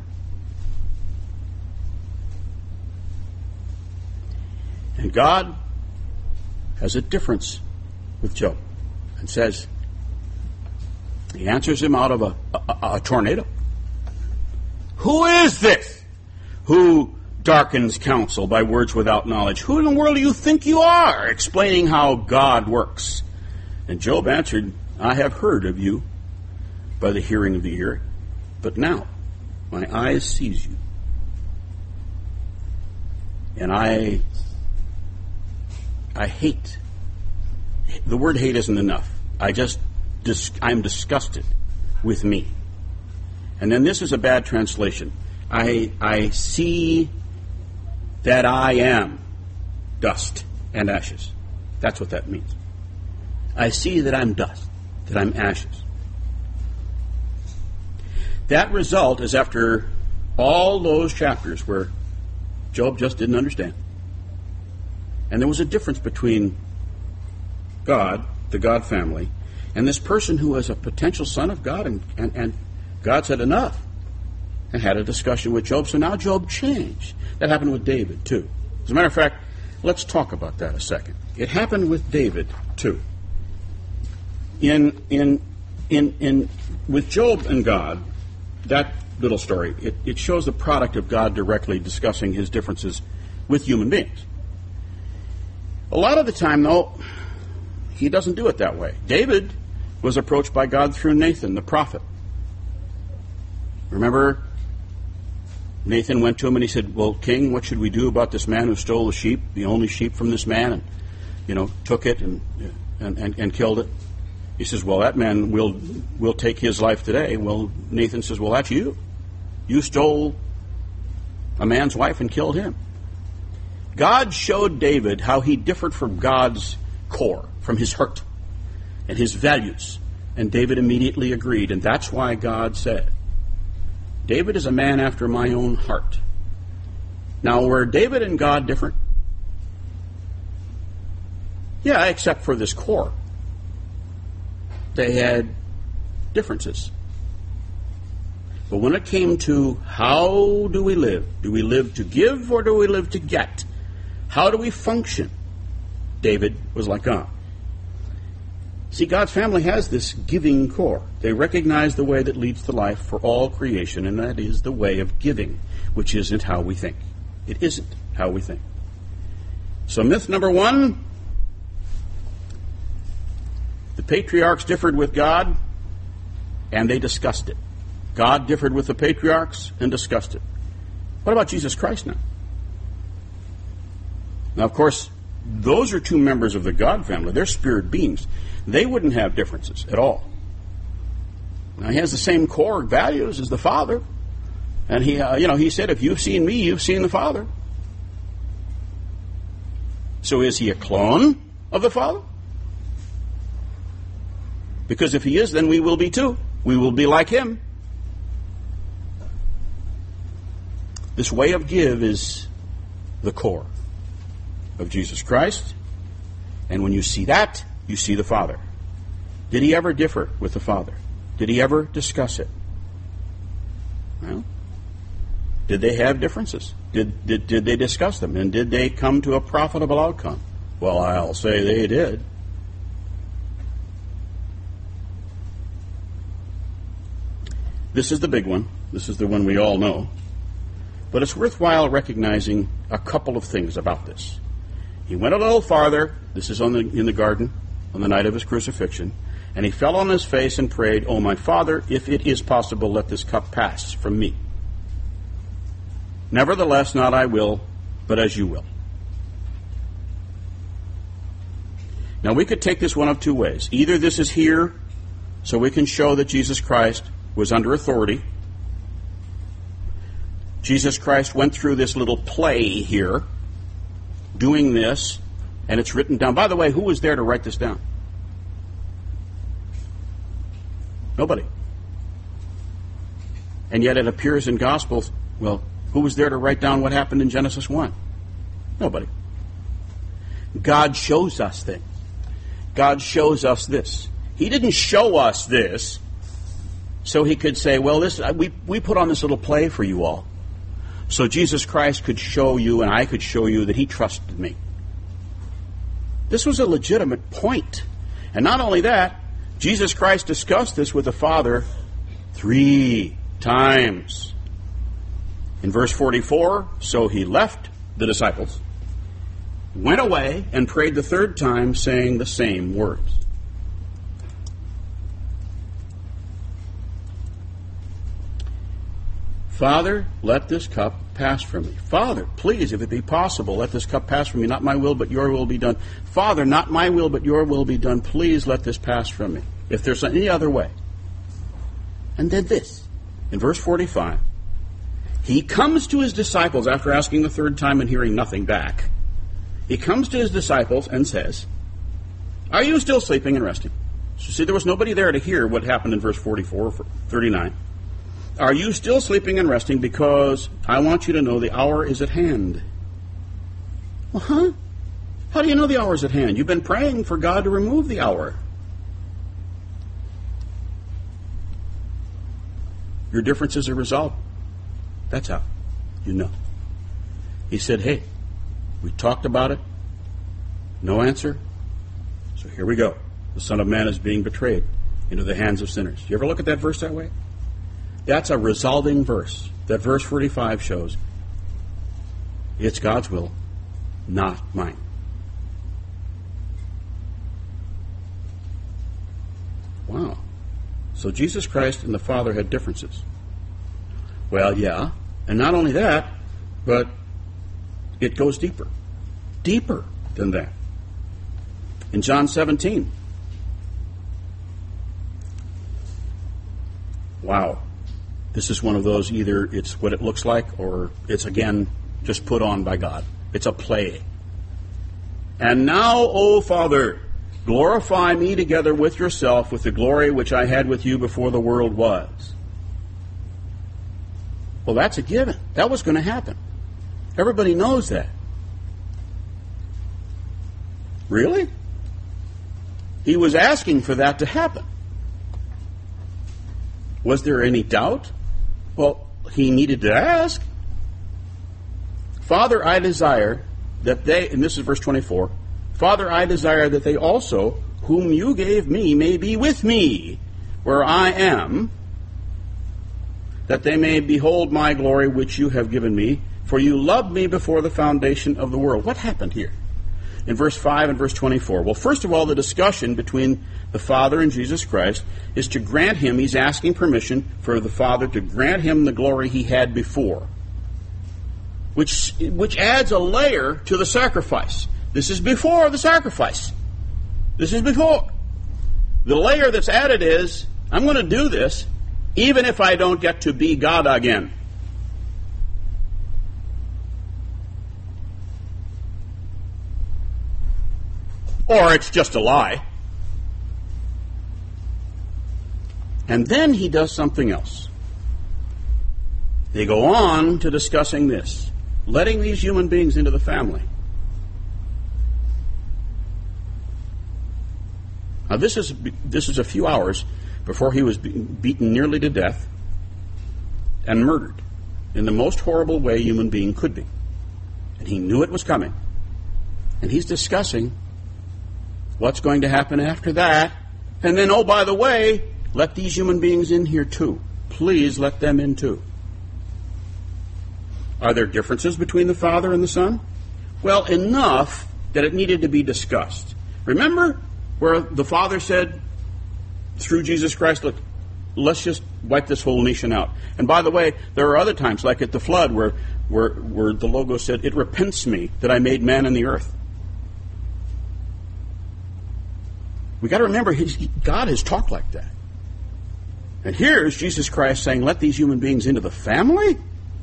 And God has a difference with Job and says, he answers him out of a, a, a tornado. Who is this who darkens counsel by words without knowledge? Who in the world do you think you are, explaining how God works? And Job answered, I have heard of you by the hearing of the ear, but now my eyes sees you. And I I hate. The word hate isn't enough. I just, dis, I'm disgusted with me. And then this is a bad translation. I, I see that I am dust and ashes. That's what that means. I see that I'm dust, that I'm ashes. That result is after all those chapters where Job just didn't understand. And there was a difference between God, the God family, and this person who was a potential son of God, and, and, and God said enough and had a discussion with Job. So now Job changed. That happened with David, too. As a matter of fact, let's talk about that a second. It happened with David, too. In, in, in, in, with Job and God, that little story, it, it shows the product of God directly discussing his differences with human beings. A lot of the time, though, he doesn't do it that way. David was approached by God through Nathan, the prophet. Remember, Nathan went to him and he said, well, King, what should we do about this man who stole the sheep, the only sheep from this man, and, you know, took it and and, and, and killed it? He says, well, that man will will take his life today. Well, Nathan says, well, that's you. You stole a man's wife and killed him. God showed David how he differed from God's core, from his heart and his values. And David immediately agreed. And that's why God said, David is a man after my own heart. Now, were David and God different? Yeah, except for this core. They had differences. But when it came to how do we live? Do we live to give or do we live to get? How do we function? David was like God. See, God's family has this giving core. They recognize the way that leads to life for all creation, and that is the way of giving, which isn't how we think. It isn't how we think. So myth number one, the patriarchs differed with God, and they discussed it. God differed with the patriarchs and discussed it. What about Jesus Christ now? Now, of course, those are two members of the God family. They're spirit beings. They wouldn't have differences at all. Now, he has the same core values as the Father. And he, uh, you know, he said, if you've seen me, you've seen the Father. So is he a clone of the Father? Because if he is, then we will be too. We will be like him. This way of give is the core of Jesus Christ. And when you see that, you see the Father. Did he ever differ with the Father? Did he ever discuss it? Well, did they have differences? Did, did, did they discuss them? And did they come to a profitable outcome? Well, I'll say they did. This is the big one. This is the one we all know. But it's worthwhile recognizing a couple of things about this. He went a little farther. This is on the, in the garden on the night of his crucifixion. And he fell on his face and prayed, "O my Father, if it is possible, let this cup pass from me. Nevertheless, not I will, but as you will." Now, we could take this one of two ways. Either this is here so we can show that Jesus Christ was under authority. Jesus Christ went through this little play here, doing this, and it's written down. By the way, who was there to write this down? Nobody. And yet it appears in Gospels. Well, who was there to write down what happened in Genesis one? Nobody. God shows us things. God shows us this. He didn't show us this so he could say, well, this we, we put on this little play for you all. So Jesus Christ could show you and I could show you that he trusted me. This was a legitimate point. And not only that, Jesus Christ discussed this with the Father three times. In verse forty-four, so he left the disciples, went away, and prayed the third time, saying the same words. Father, let this cup pass from me. Father, please, if it be possible, let this cup pass from me. Not my will, but your will be done. Father, not my will, but your will be done. Please let this pass from me. If there's any other way. And then this, in verse forty-five, he comes to his disciples after asking the third time and hearing nothing back. He comes to his disciples and says, Are you still sleeping and resting? So see, there was nobody there to hear what happened in verse forty-four, thirty-nine. Are you still sleeping and resting? Because I want you to know the hour is at hand. Well, huh? How do you know the hour is at hand? You've been praying for God to remove the hour. Your differences are resolved. That's how you know. He said, hey, we talked about it. No answer. So here we go. The Son of Man is being betrayed into the hands of sinners. You ever look at that verse that way? That's a resolving verse. That verse forty-five shows it's God's will, not mine. Wow. So Jesus Christ and the Father had differences. Well, yeah. And not only that, but it goes deeper. Deeper than that. In John seventeen. Wow. This is one of those, either it's what it looks like or it's, again, just put on by God. It's a play. And now, O Father, glorify me together with yourself with the glory which I had with you before the world was. Well, that's a given. That was going to happen. Everybody knows that. Really? He was asking for that to happen. Was there any doubt? Well, he needed to ask. Father, I desire that they, and this is verse twenty-four, Father, I desire that they also, whom you gave me, may be with me where I am, that they may behold my glory which you have given me, for you loved me before the foundation of the world. What happened here? In verse five and verse twenty-four. Well, first of all, the discussion between the Father and Jesus Christ is to grant him, he's asking permission for the Father to grant him the glory he had before, which, which adds a layer to the sacrifice. This is before the sacrifice. This is before. The layer that's added is, I'm going to do this even if I don't get to be God again. Or it's just a lie. And then he does something else. They go on to discussing this, letting these human beings into the family. Now this is this is a few hours before he was be- beaten nearly to death and murdered in the most horrible way a human being could be. And he knew it was coming. And he's discussing what's going to happen after that. And then, oh, by the way, let these human beings in here too. Please let them in too. Are there differences between the Father and the Son? Well, enough that it needed to be discussed. Remember where the Father said through Jesus Christ, look, let's just wipe this whole nation out. And by the way, there are other times, like at the flood, where, where, where the Logos said, it repents me that I made man in the earth. We got to remember, his, God has talked like that. And here's Jesus Christ saying, let these human beings into the family?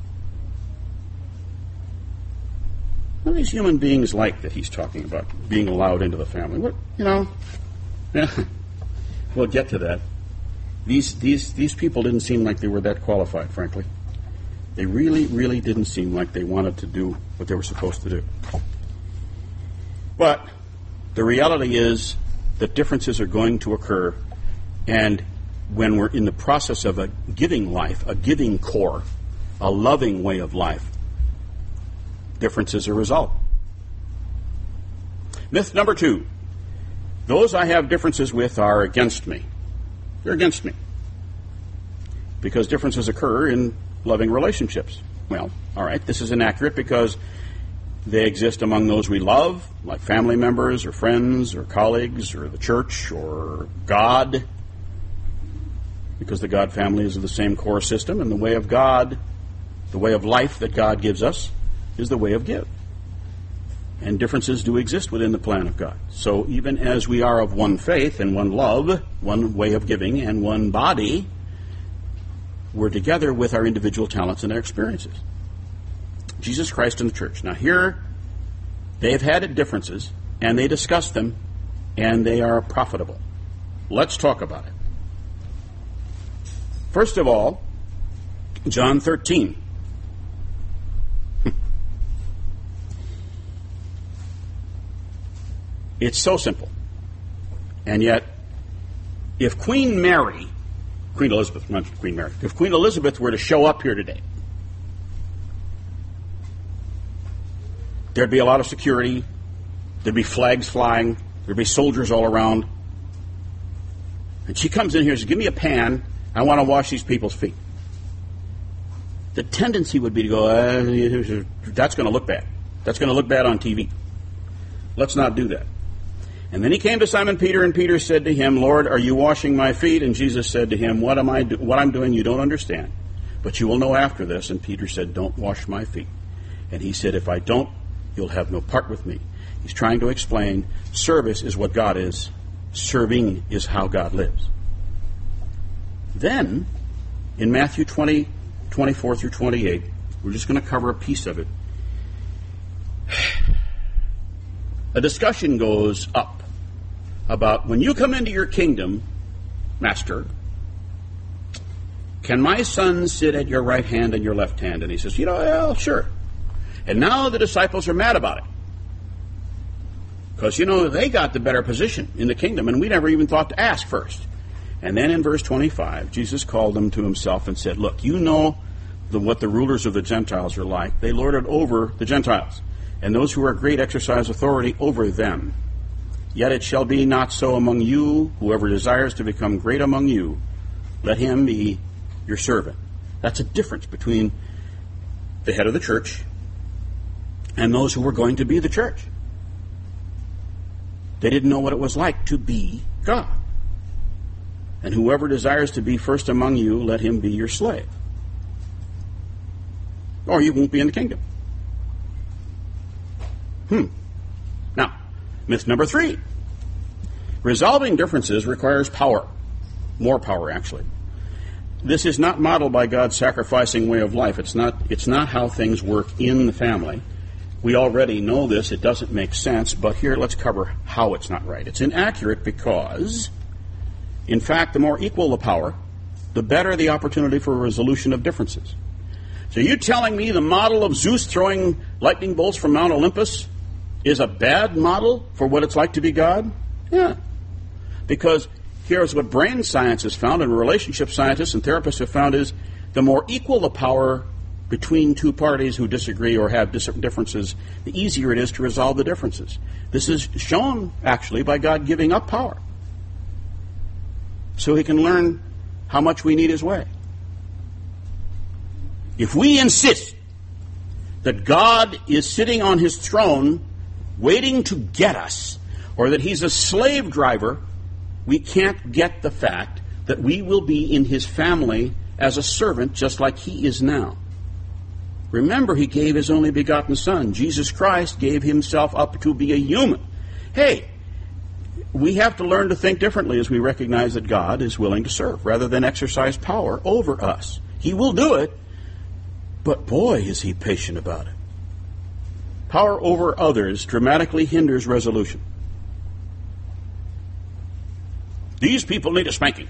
What are these human beings like that he's talking about, being allowed into the family? What, you know, yeah, we'll get to that. These, these, these people didn't seem like they were that qualified, frankly. They really, really didn't seem like they wanted to do what they were supposed to do. But the reality is that differences are going to occur, and when we're in the process of a giving life, a giving core, a loving way of life, differences are resolved. Myth number two. Those I have differences with are against me. They're against me. Because differences occur in loving relationships. Well, all right, this is inaccurate because they exist among those we love, like family members or friends or colleagues or the church or God, because the God family is of the same core system, and the way of God, the way of life that God gives us, is the way of give. And differences do exist within the plan of God. So even as we are of one faith and one love, one way of giving, and one body, we're together with our individual talents and our experiences. Jesus Christ and the church. Now here, they've had differences, and they discussed them, and they are profitable. Let's talk about it. First of all, John thirteen. It's so simple. And yet, if Queen Mary, Queen Elizabeth, not Queen Mary, if Queen Elizabeth were to show up here today, there'd be a lot of security, there'd be flags flying, there'd be soldiers all around. And she comes in here and says, give me a pan, I want to wash these people's feet. The tendency would be to go, uh, that's going to look bad. That's going to look bad on T V. Let's not do that. And then he came to Simon Peter, and Peter said to him, Lord, are you washing my feet? And Jesus said to him, what am I do- what I'm doing you don't understand, but you will know after this. And Peter said, don't wash my feet. And he said, if I don't, you'll have no part with me. He's trying to explain service is what God is. Serving is how God lives. Then, in Matthew twenty, twenty-four through twenty-eight, we're just going to cover a piece of it. A discussion goes up about when you come into your kingdom, Master, can my son sit at your right hand and your left hand? And he says, you know, well, sure. And now the disciples are mad about it. Because, you know, they got the better position in the kingdom, and we never even thought to ask first. And then in verse twenty-five, Jesus called them to himself and said, look, you know the, what the rulers of the Gentiles are like. They lord it over the Gentiles, and those who are great exercise authority over them. Yet it shall be not so among you. Whoever desires to become great among you, let him be your servant. That's a difference between the head of the church and those who were going to be the church. They didn't know what it was like to be God. And whoever desires to be first among you, let him be your slave. Or you won't be in the kingdom. Hmm. Now, myth number three. Resolving differences requires power. More power, actually. This is not modeled by God's sacrificing way of life. It's not, it's not how things work in the family. We already know this. It doesn't make sense. But here, let's cover how it's not right. It's inaccurate because, in fact, the more equal the power, the better the opportunity for a resolution of differences. So you telling me the model of Zeus throwing lightning bolts from Mount Olympus is a bad model for what it's like to be God? Yeah. Because here's what brain science has found, and relationship scientists and therapists have found, is the more equal the power between two parties who disagree or have dis- differences, the easier it is to resolve the differences. This is shown, actually, by God giving up power so he can learn how much we need his way. If we insist that God is sitting on his throne waiting to get us, or that he's a slave driver, we can't get the fact that we will be in his family as a servant just like he is now. Remember, he gave his only begotten Son. Jesus Christ gave himself up to be a human. Hey, we have to learn to think differently as we recognize that God is willing to serve rather than exercise power over us. He will do it, but boy, is he patient about it. Power over others dramatically hinders resolution. These people need a spanking.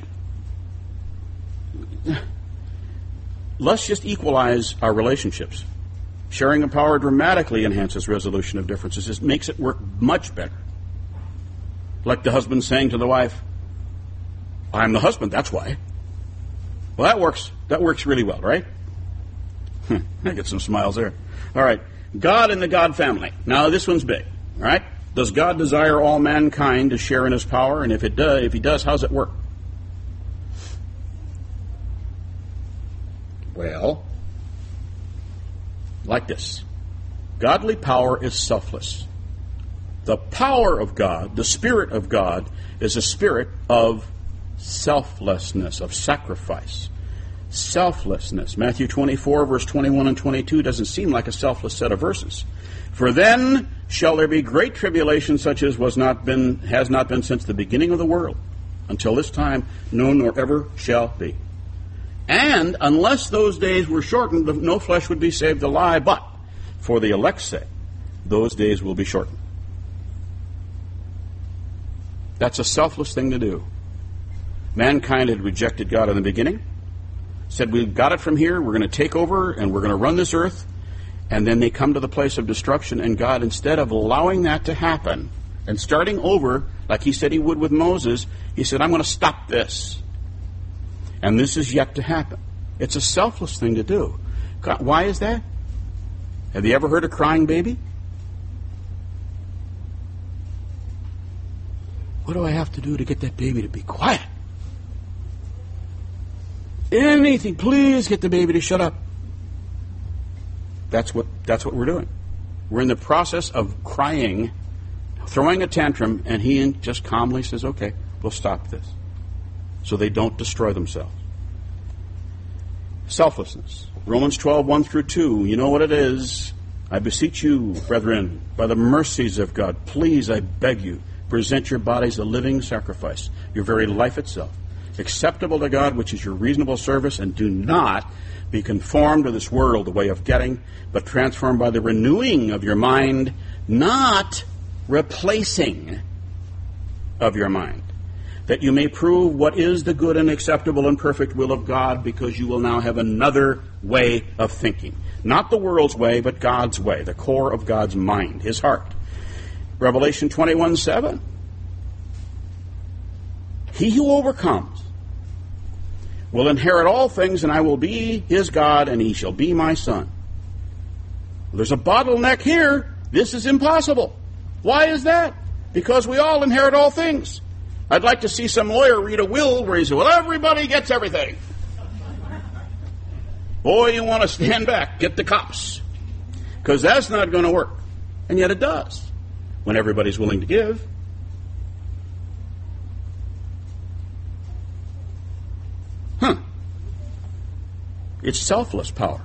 Let's just equalize our relationships. Sharing of power dramatically enhances resolution of differences. It makes it work much better. Like the husband saying to the wife, I'm the husband, that's why. Well, that works. That works really well, right? I get some smiles there. All right. God and the God family. Now, this one's big. All right. Does God desire all mankind to share in his power? And if it does, if he does, how's it work? Well, like this. Godly power is selfless. The power of God, the Spirit of God, is a spirit of selflessness, of sacrifice. Selflessness. Matthew twenty-four, verse twenty-one and twenty-two doesn't seem like a selfless set of verses. For then shall there be great tribulation, such as was not been, has not been since the beginning of the world, until this time, no, nor ever shall be. And unless those days were shortened, no flesh would be saved alive, but for the elect's sake, those days will be shortened. That's a selfless thing to do. Mankind had rejected God in the beginning, said, we've got it from here, we're going to take over, and we're going to run this earth. And then they come to the place of destruction, and God, instead of allowing that to happen and starting over, like he said he would with Moses, he said, I'm going to stop this. And this is yet to happen. It's a selfless thing to do. God, why is that? Have you ever heard a crying baby? What do I have to do to get that baby to be quiet? Anything, please get the baby to shut up. That's what that's what we're doing. We're in the process of crying, throwing a tantrum, and he just calmly says, okay, we'll stop this. So they don't destroy themselves. Selflessness. Romans twelve, one through two. You know what it is. I beseech you, brethren, by the mercies of God, please, I beg you, present your bodies a living sacrifice, your very life itself, acceptable to God, which is your reasonable service, and do not be conformed to this world, the way of getting, but transformed by the renewing of your mind, not replacing of your mind, that you may prove what is the good and acceptable and perfect will of God, because you will now have another way of thinking. Not the world's way, but God's way, the core of God's mind, his heart. Revelation twenty-one, seven. He who overcomes will inherit all things, and I will be his God, and he shall be my son. There's a bottleneck here. This is impossible. Why is that? Because we all inherit all things. I'd like to see some lawyer read a will where he says, well, everybody gets everything. Boy, you want to stand back. Get the cops. Because that's not going to work. And yet it does, when everybody's willing to give. Huh. It's selfless power.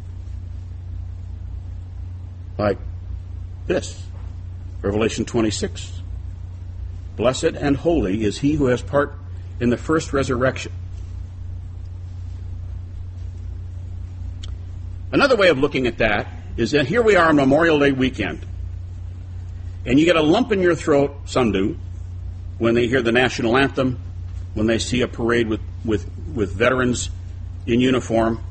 Like this. Revelation twenty-six. Blessed and holy is he who has part in the first resurrection. Another way of looking at that is that here we are on Memorial Day weekend, and you get a lump in your throat, some do, when they hear the national anthem, when they see a parade with, with, with veterans in uniform.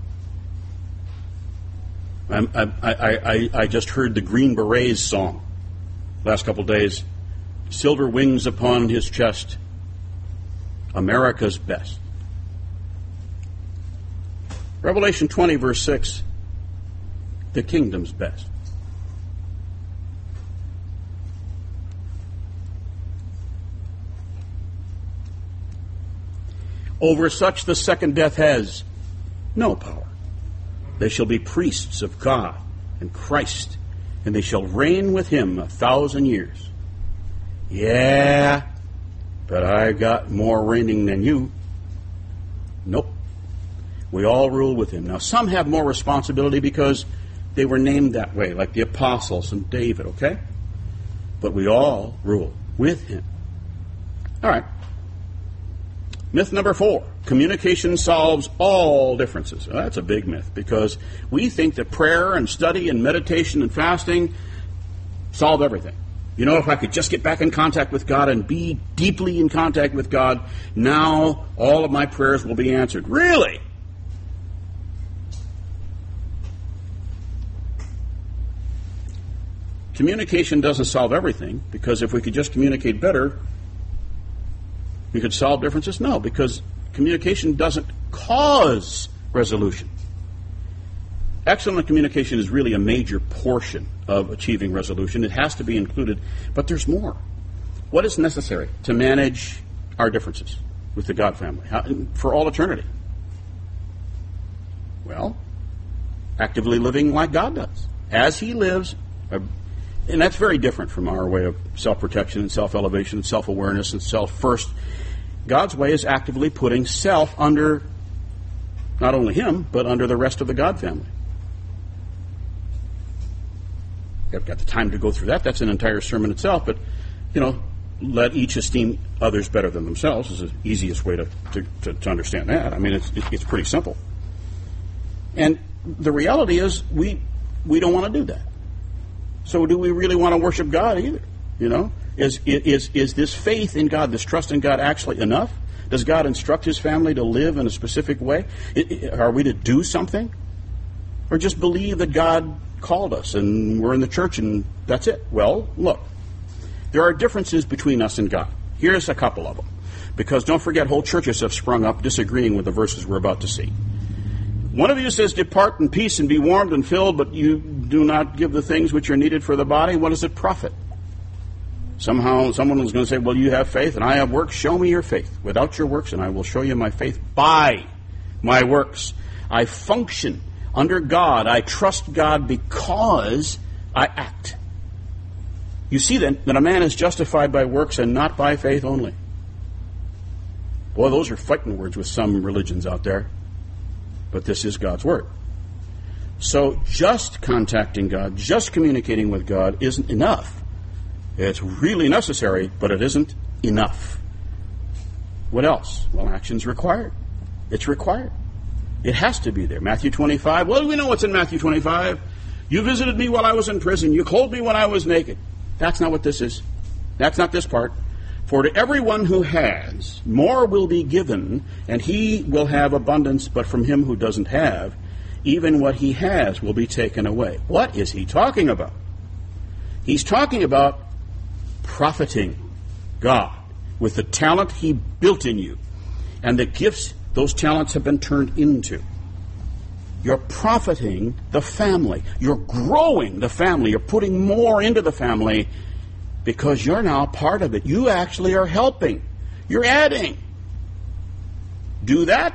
I, I, I, I just heard the Green Berets song last couple of days. Silver wings upon his chest, America's best. Revelation twenty, verse six, the kingdom's best. Over such the second death has no power. They shall be priests of God and Christ, and they shall reign with him a thousand years. Yeah, but I got more reigning than you. Nope. We all rule with him. Now, some have more responsibility because they were named that way, like the apostles and David, okay? But we all rule with him. All right. Myth number four, communication solves all differences. Well, that's a big myth, because we think that prayer and study and meditation and fasting solve everything. You know, if I could just get back in contact with God and be deeply in contact with God, now all of my prayers will be answered. Really? Communication doesn't solve everything, because if we could just communicate better, we could solve differences? No, because communication doesn't cause resolution. Excellent communication is really a major portion of achieving resolution. It has to be included, but there's more. What is necessary to manage our differences with the God family How, for all eternity? Well, actively living like God does, as he lives. And that's very different from our way of self-protection and self-elevation and self-awareness and self-first. God's way is actively putting self under not only him, but under the rest of the God family. I've got the time to go through that. That's an entire sermon itself. But, you know, let each esteem others better than themselves is the easiest way to, to, to, to understand that. I mean, it's, it's pretty simple. And the reality is we we don't want to do that. So do we really want to worship God either? You know, Is, is, is this faith in God, this trust in God actually enough? Does God instruct his family to live in a specific way? Are we to do something? Or just believe that God called us and we're in the church and that's it? Well, look, there are differences between us and God. Here's a couple of them. Because don't forget, whole churches have sprung up disagreeing with the verses we're about to see. One of you says, depart in peace and be warmed and filled, but you do not give the things which are needed for the body. What does it profit? Somehow someone was going to say, well, you have faith and I have works. Show me your faith without your works, and I will show you my faith by my works. I function under God. I trust God because I act. You see then that a man is justified by works and not by faith only. Boy, those are fighting words with some religions out there. But this is God's Word. So just contacting God, just communicating with God isn't enough. It's really necessary, but it isn't enough. What else? Well, action's required. It's required. It has to be there. Matthew twenty-five. Well, we know what's in Matthew twenty-five. You visited me while I was in prison. You clothed me when I was naked. That's not what this is. That's not this part. For to everyone who has, more will be given, and he will have abundance, but from him who doesn't have, even what he has will be taken away. What is he talking about? He's talking about profiting God with the talent he built in you and the gifts those talents have been turned into. You're profiting the family. You're growing the family. You're putting more into the family because you're now part of it. You actually are helping. You're adding. Do that,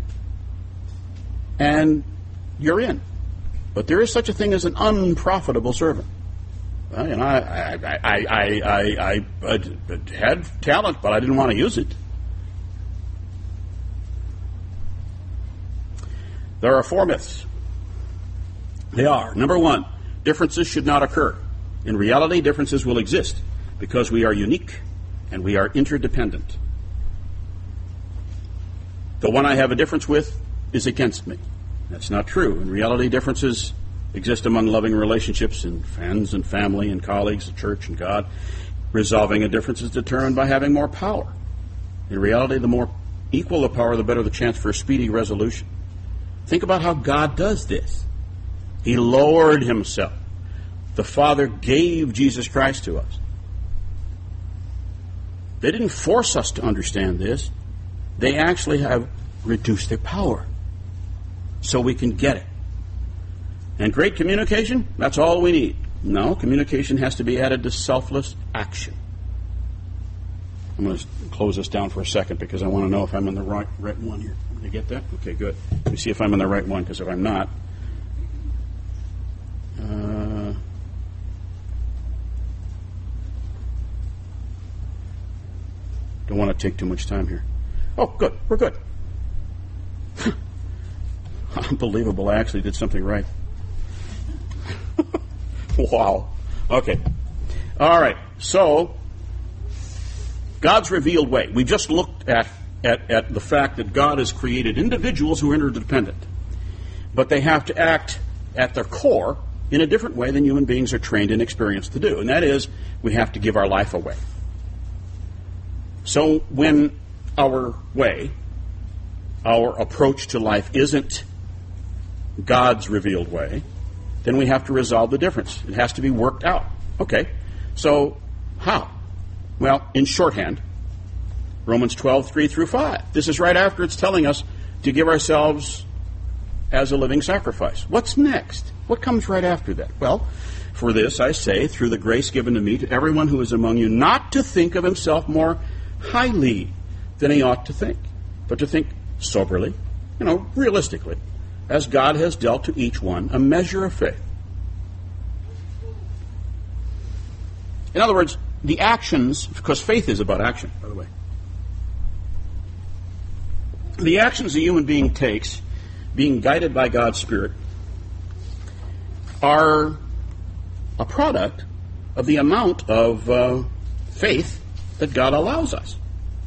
and you're in. But there is such a thing as an unprofitable servant. Well, you know, I, I, I, I, I, I had talent, but I didn't want to use it. There are four myths. They are, number one, differences should not occur. In reality, differences will exist because we are unique and we are interdependent. The one I have a difference with is against me. That's not true. In reality, differences exist among loving relationships and friends and family and colleagues, the church and God. Resolving a difference is determined by having more power. In reality, the more equal the power, the better the chance for a speedy resolution. Think about how God does this. He lowered himself. The Father gave Jesus Christ to us. They didn't force us to understand this. They actually have reduced their power so we can get it. And great communication, that's all we need. No, communication has to be added to selfless action. I'm going to close this down for a second because I want to know if I'm in the right, right one here. Did you get that? Okay, good. Let me see if I'm in the right one, because if I'm not... Uh, don't want to take too much time here. Oh, good. We're good. Unbelievable. I actually did something right. Wow. Okay. All right. So, God's revealed way. We just looked at, at, at the fact that God has created individuals who are interdependent. But they have to act at their core in a different way than human beings are trained and experienced to do. And that is, we have to give our life away. So when our way, our approach to life isn't God's revealed way, then we have to resolve the difference. It has to be worked out. Okay, so how? Well, in shorthand, Romans twelve, three through five. This is right after it's telling us to give ourselves as a living sacrifice. What's next? What comes right after that? Well, for this I say, through the grace given to me, to everyone who is among you, not to think of himself more highly than he ought to think, but to think soberly, you know, realistically, as God has dealt to each one a measure of faith. In other words, the actions, because faith is about action, by the way. The actions a human being takes, being guided by God's Spirit, are a product of the amount of uh, faith that God allows us,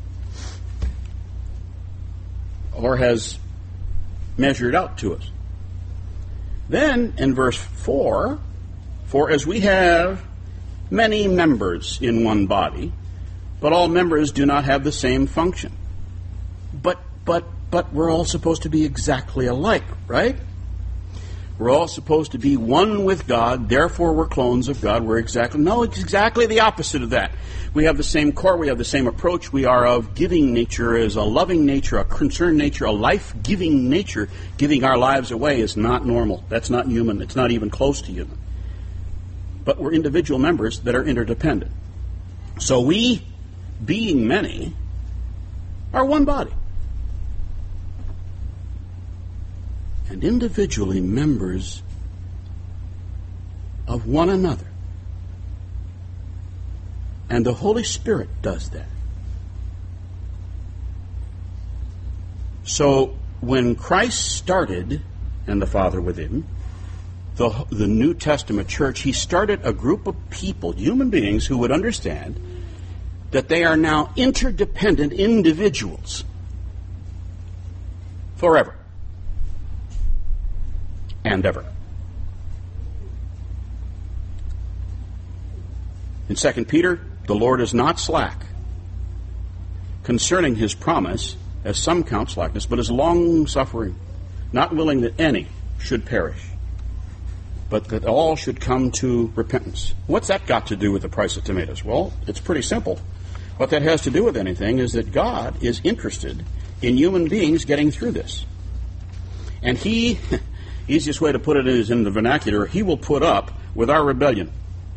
or has measured out to us. Then, in verse four, for as we have many members in one body, but all members do not have the same function. But, but, but we're all supposed to be exactly alike, right? We're all supposed to be one with God, therefore we're clones of God. We're exactly, no, it's exactly the opposite of that. We have the same core, we have the same approach, we are of giving nature, as a loving nature, a concerned nature, a life-giving nature. Giving our lives away is not normal. That's not human. It's not even close to human. But we're individual members that are interdependent. So we, being many, are one body. And individually members of one another. And the Holy Spirit does that. So when Christ started, and the Father with him, the, the New Testament church, he started a group of people, human beings, who would understand that they are now interdependent individuals forever and ever. In Second Peter, the Lord is not slack concerning his promise, as some count slackness, but is long-suffering, not willing that any should perish, but that all should come to repentance. What's that got to do with the price of tomatoes? Well, it's pretty simple. What that has to do with anything is that God is interested in human beings getting through this. And he, easiest way to put it is in the vernacular, he will put up with our rebellion.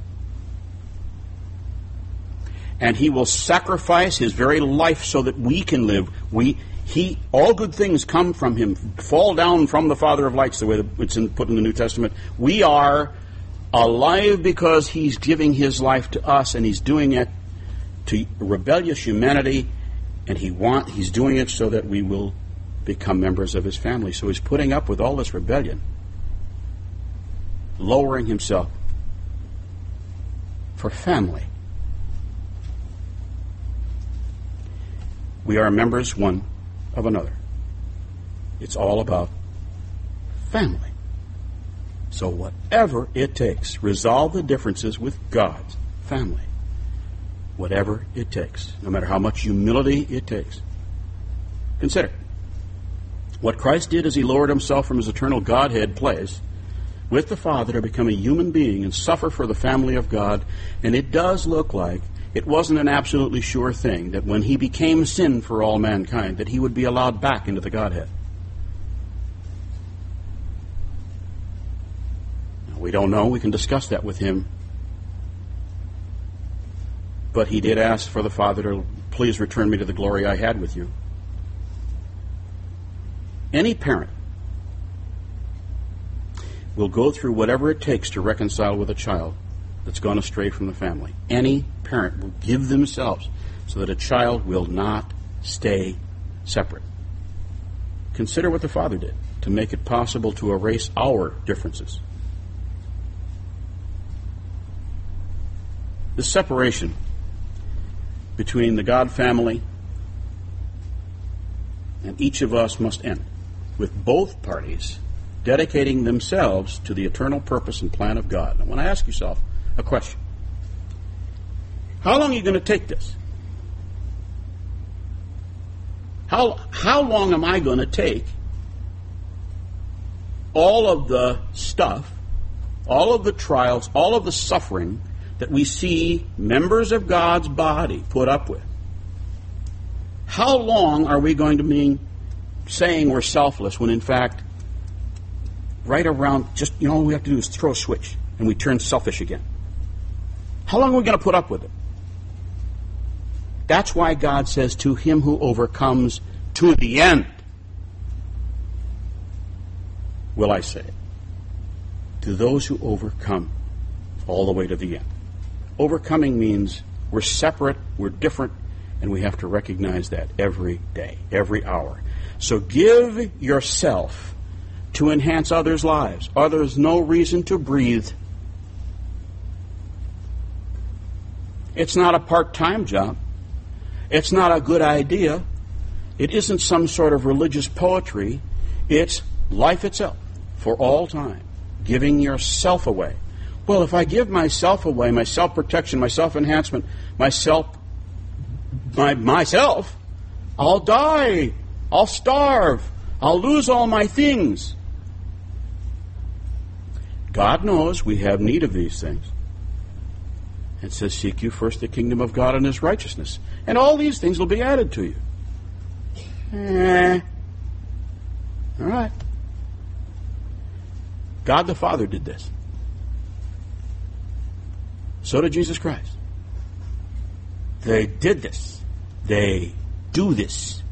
And he will sacrifice his very life so that we can live. We, he, all good things come from him, fall down from the Father of lights, the way it's in, put in the New Testament. We are alive because he's giving his life to us, and he's doing it to rebellious humanity, and he want, he's doing it so that we will become members of his family. So he's putting up with all this rebellion, lowering himself for family. We are members one of another. It's all about family. So whatever it takes, resolve the differences with God's family. Whatever it takes, no matter how much humility it takes. Consider what Christ did as he lowered himself from his eternal Godhead place with the Father to become a human being and suffer for the family of God. And it does look like it wasn't an absolutely sure thing that when he became sin for all mankind, that he would be allowed back into the Godhead. Now, we don't know. We can discuss that with him. But he did ask for the Father to please return me to the glory I had with you. Any parent will go through whatever it takes to reconcile with a child that's gone astray from the family. Any parent will give themselves so that a child will not stay separate. Consider what the Father did to make it possible to erase our differences. The separation between the God family and each of us must end, with both parties dedicating themselves to the eternal purpose and plan of God. Now, I want to ask yourself a question. How long are you going to take this? How, how long am I going to take all of the stuff, all of the trials, all of the suffering that we see members of God's body put up with? How long are we going to be saying we're selfless when in fact right around, just, you know, all we have to do is throw a switch and we turn selfish again? How long are we going to put up with it? That's why God says, to him who overcomes to the end will I say, to those who overcome all the way to the end. Overcoming means we're separate, we're different, and we have to recognize that every day, every hour. So give yourself to enhance others' lives. Others no reason to breathe. It's not a part-time job. It's not a good idea. It isn't some sort of religious poetry. It's life itself for all time. Giving yourself away. Well, if I give myself away, my self-protection, my self-enhancement, my self, my, myself, I'll die. I'll starve. I'll lose all my things. God knows we have need of these things. It says, seek you first the kingdom of God and his righteousness, and all these things will be added to you. Eh. All right. God the Father did this. So did Jesus Christ. They did this. They do this.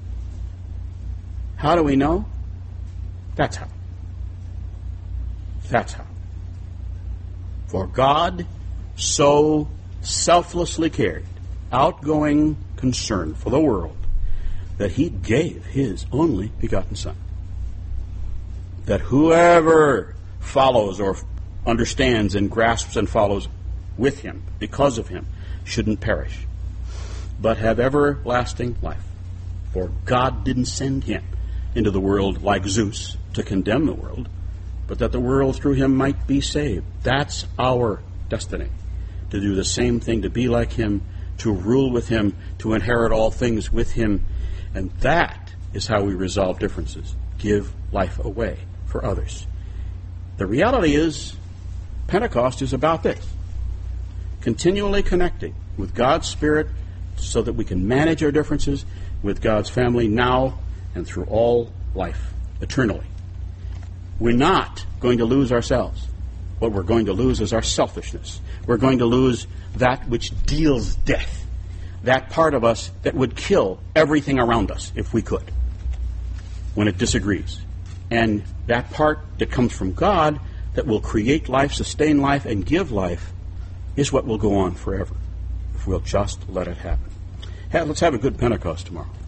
How do we know? That's how. That's how. For God so selflessly cared, outgoing concern for the world, that he gave his only begotten Son. That whoever follows or understands and grasps and follows with him, because of him, shouldn't perish, but have everlasting life. For God didn't send him into the world like Zeus to condemn the world, but that the world through him might be saved. That's our destiny, to do the same thing, to be like him, to rule with him, to inherit all things with him. And that is how we resolve differences, give life away for others. The reality is, Pentecost is about this. Continually connecting with God's Spirit so that we can manage our differences with God's family now and through all life, eternally. We're not going to lose ourselves. What we're going to lose is our selfishness. We're going to lose that which deals death, that part of us that would kill everything around us if we could, when it disagrees. And that part that comes from God that will create life, sustain life, and give life is what will go on forever if we'll just let it happen. Hey, let's have a good Pentecost tomorrow.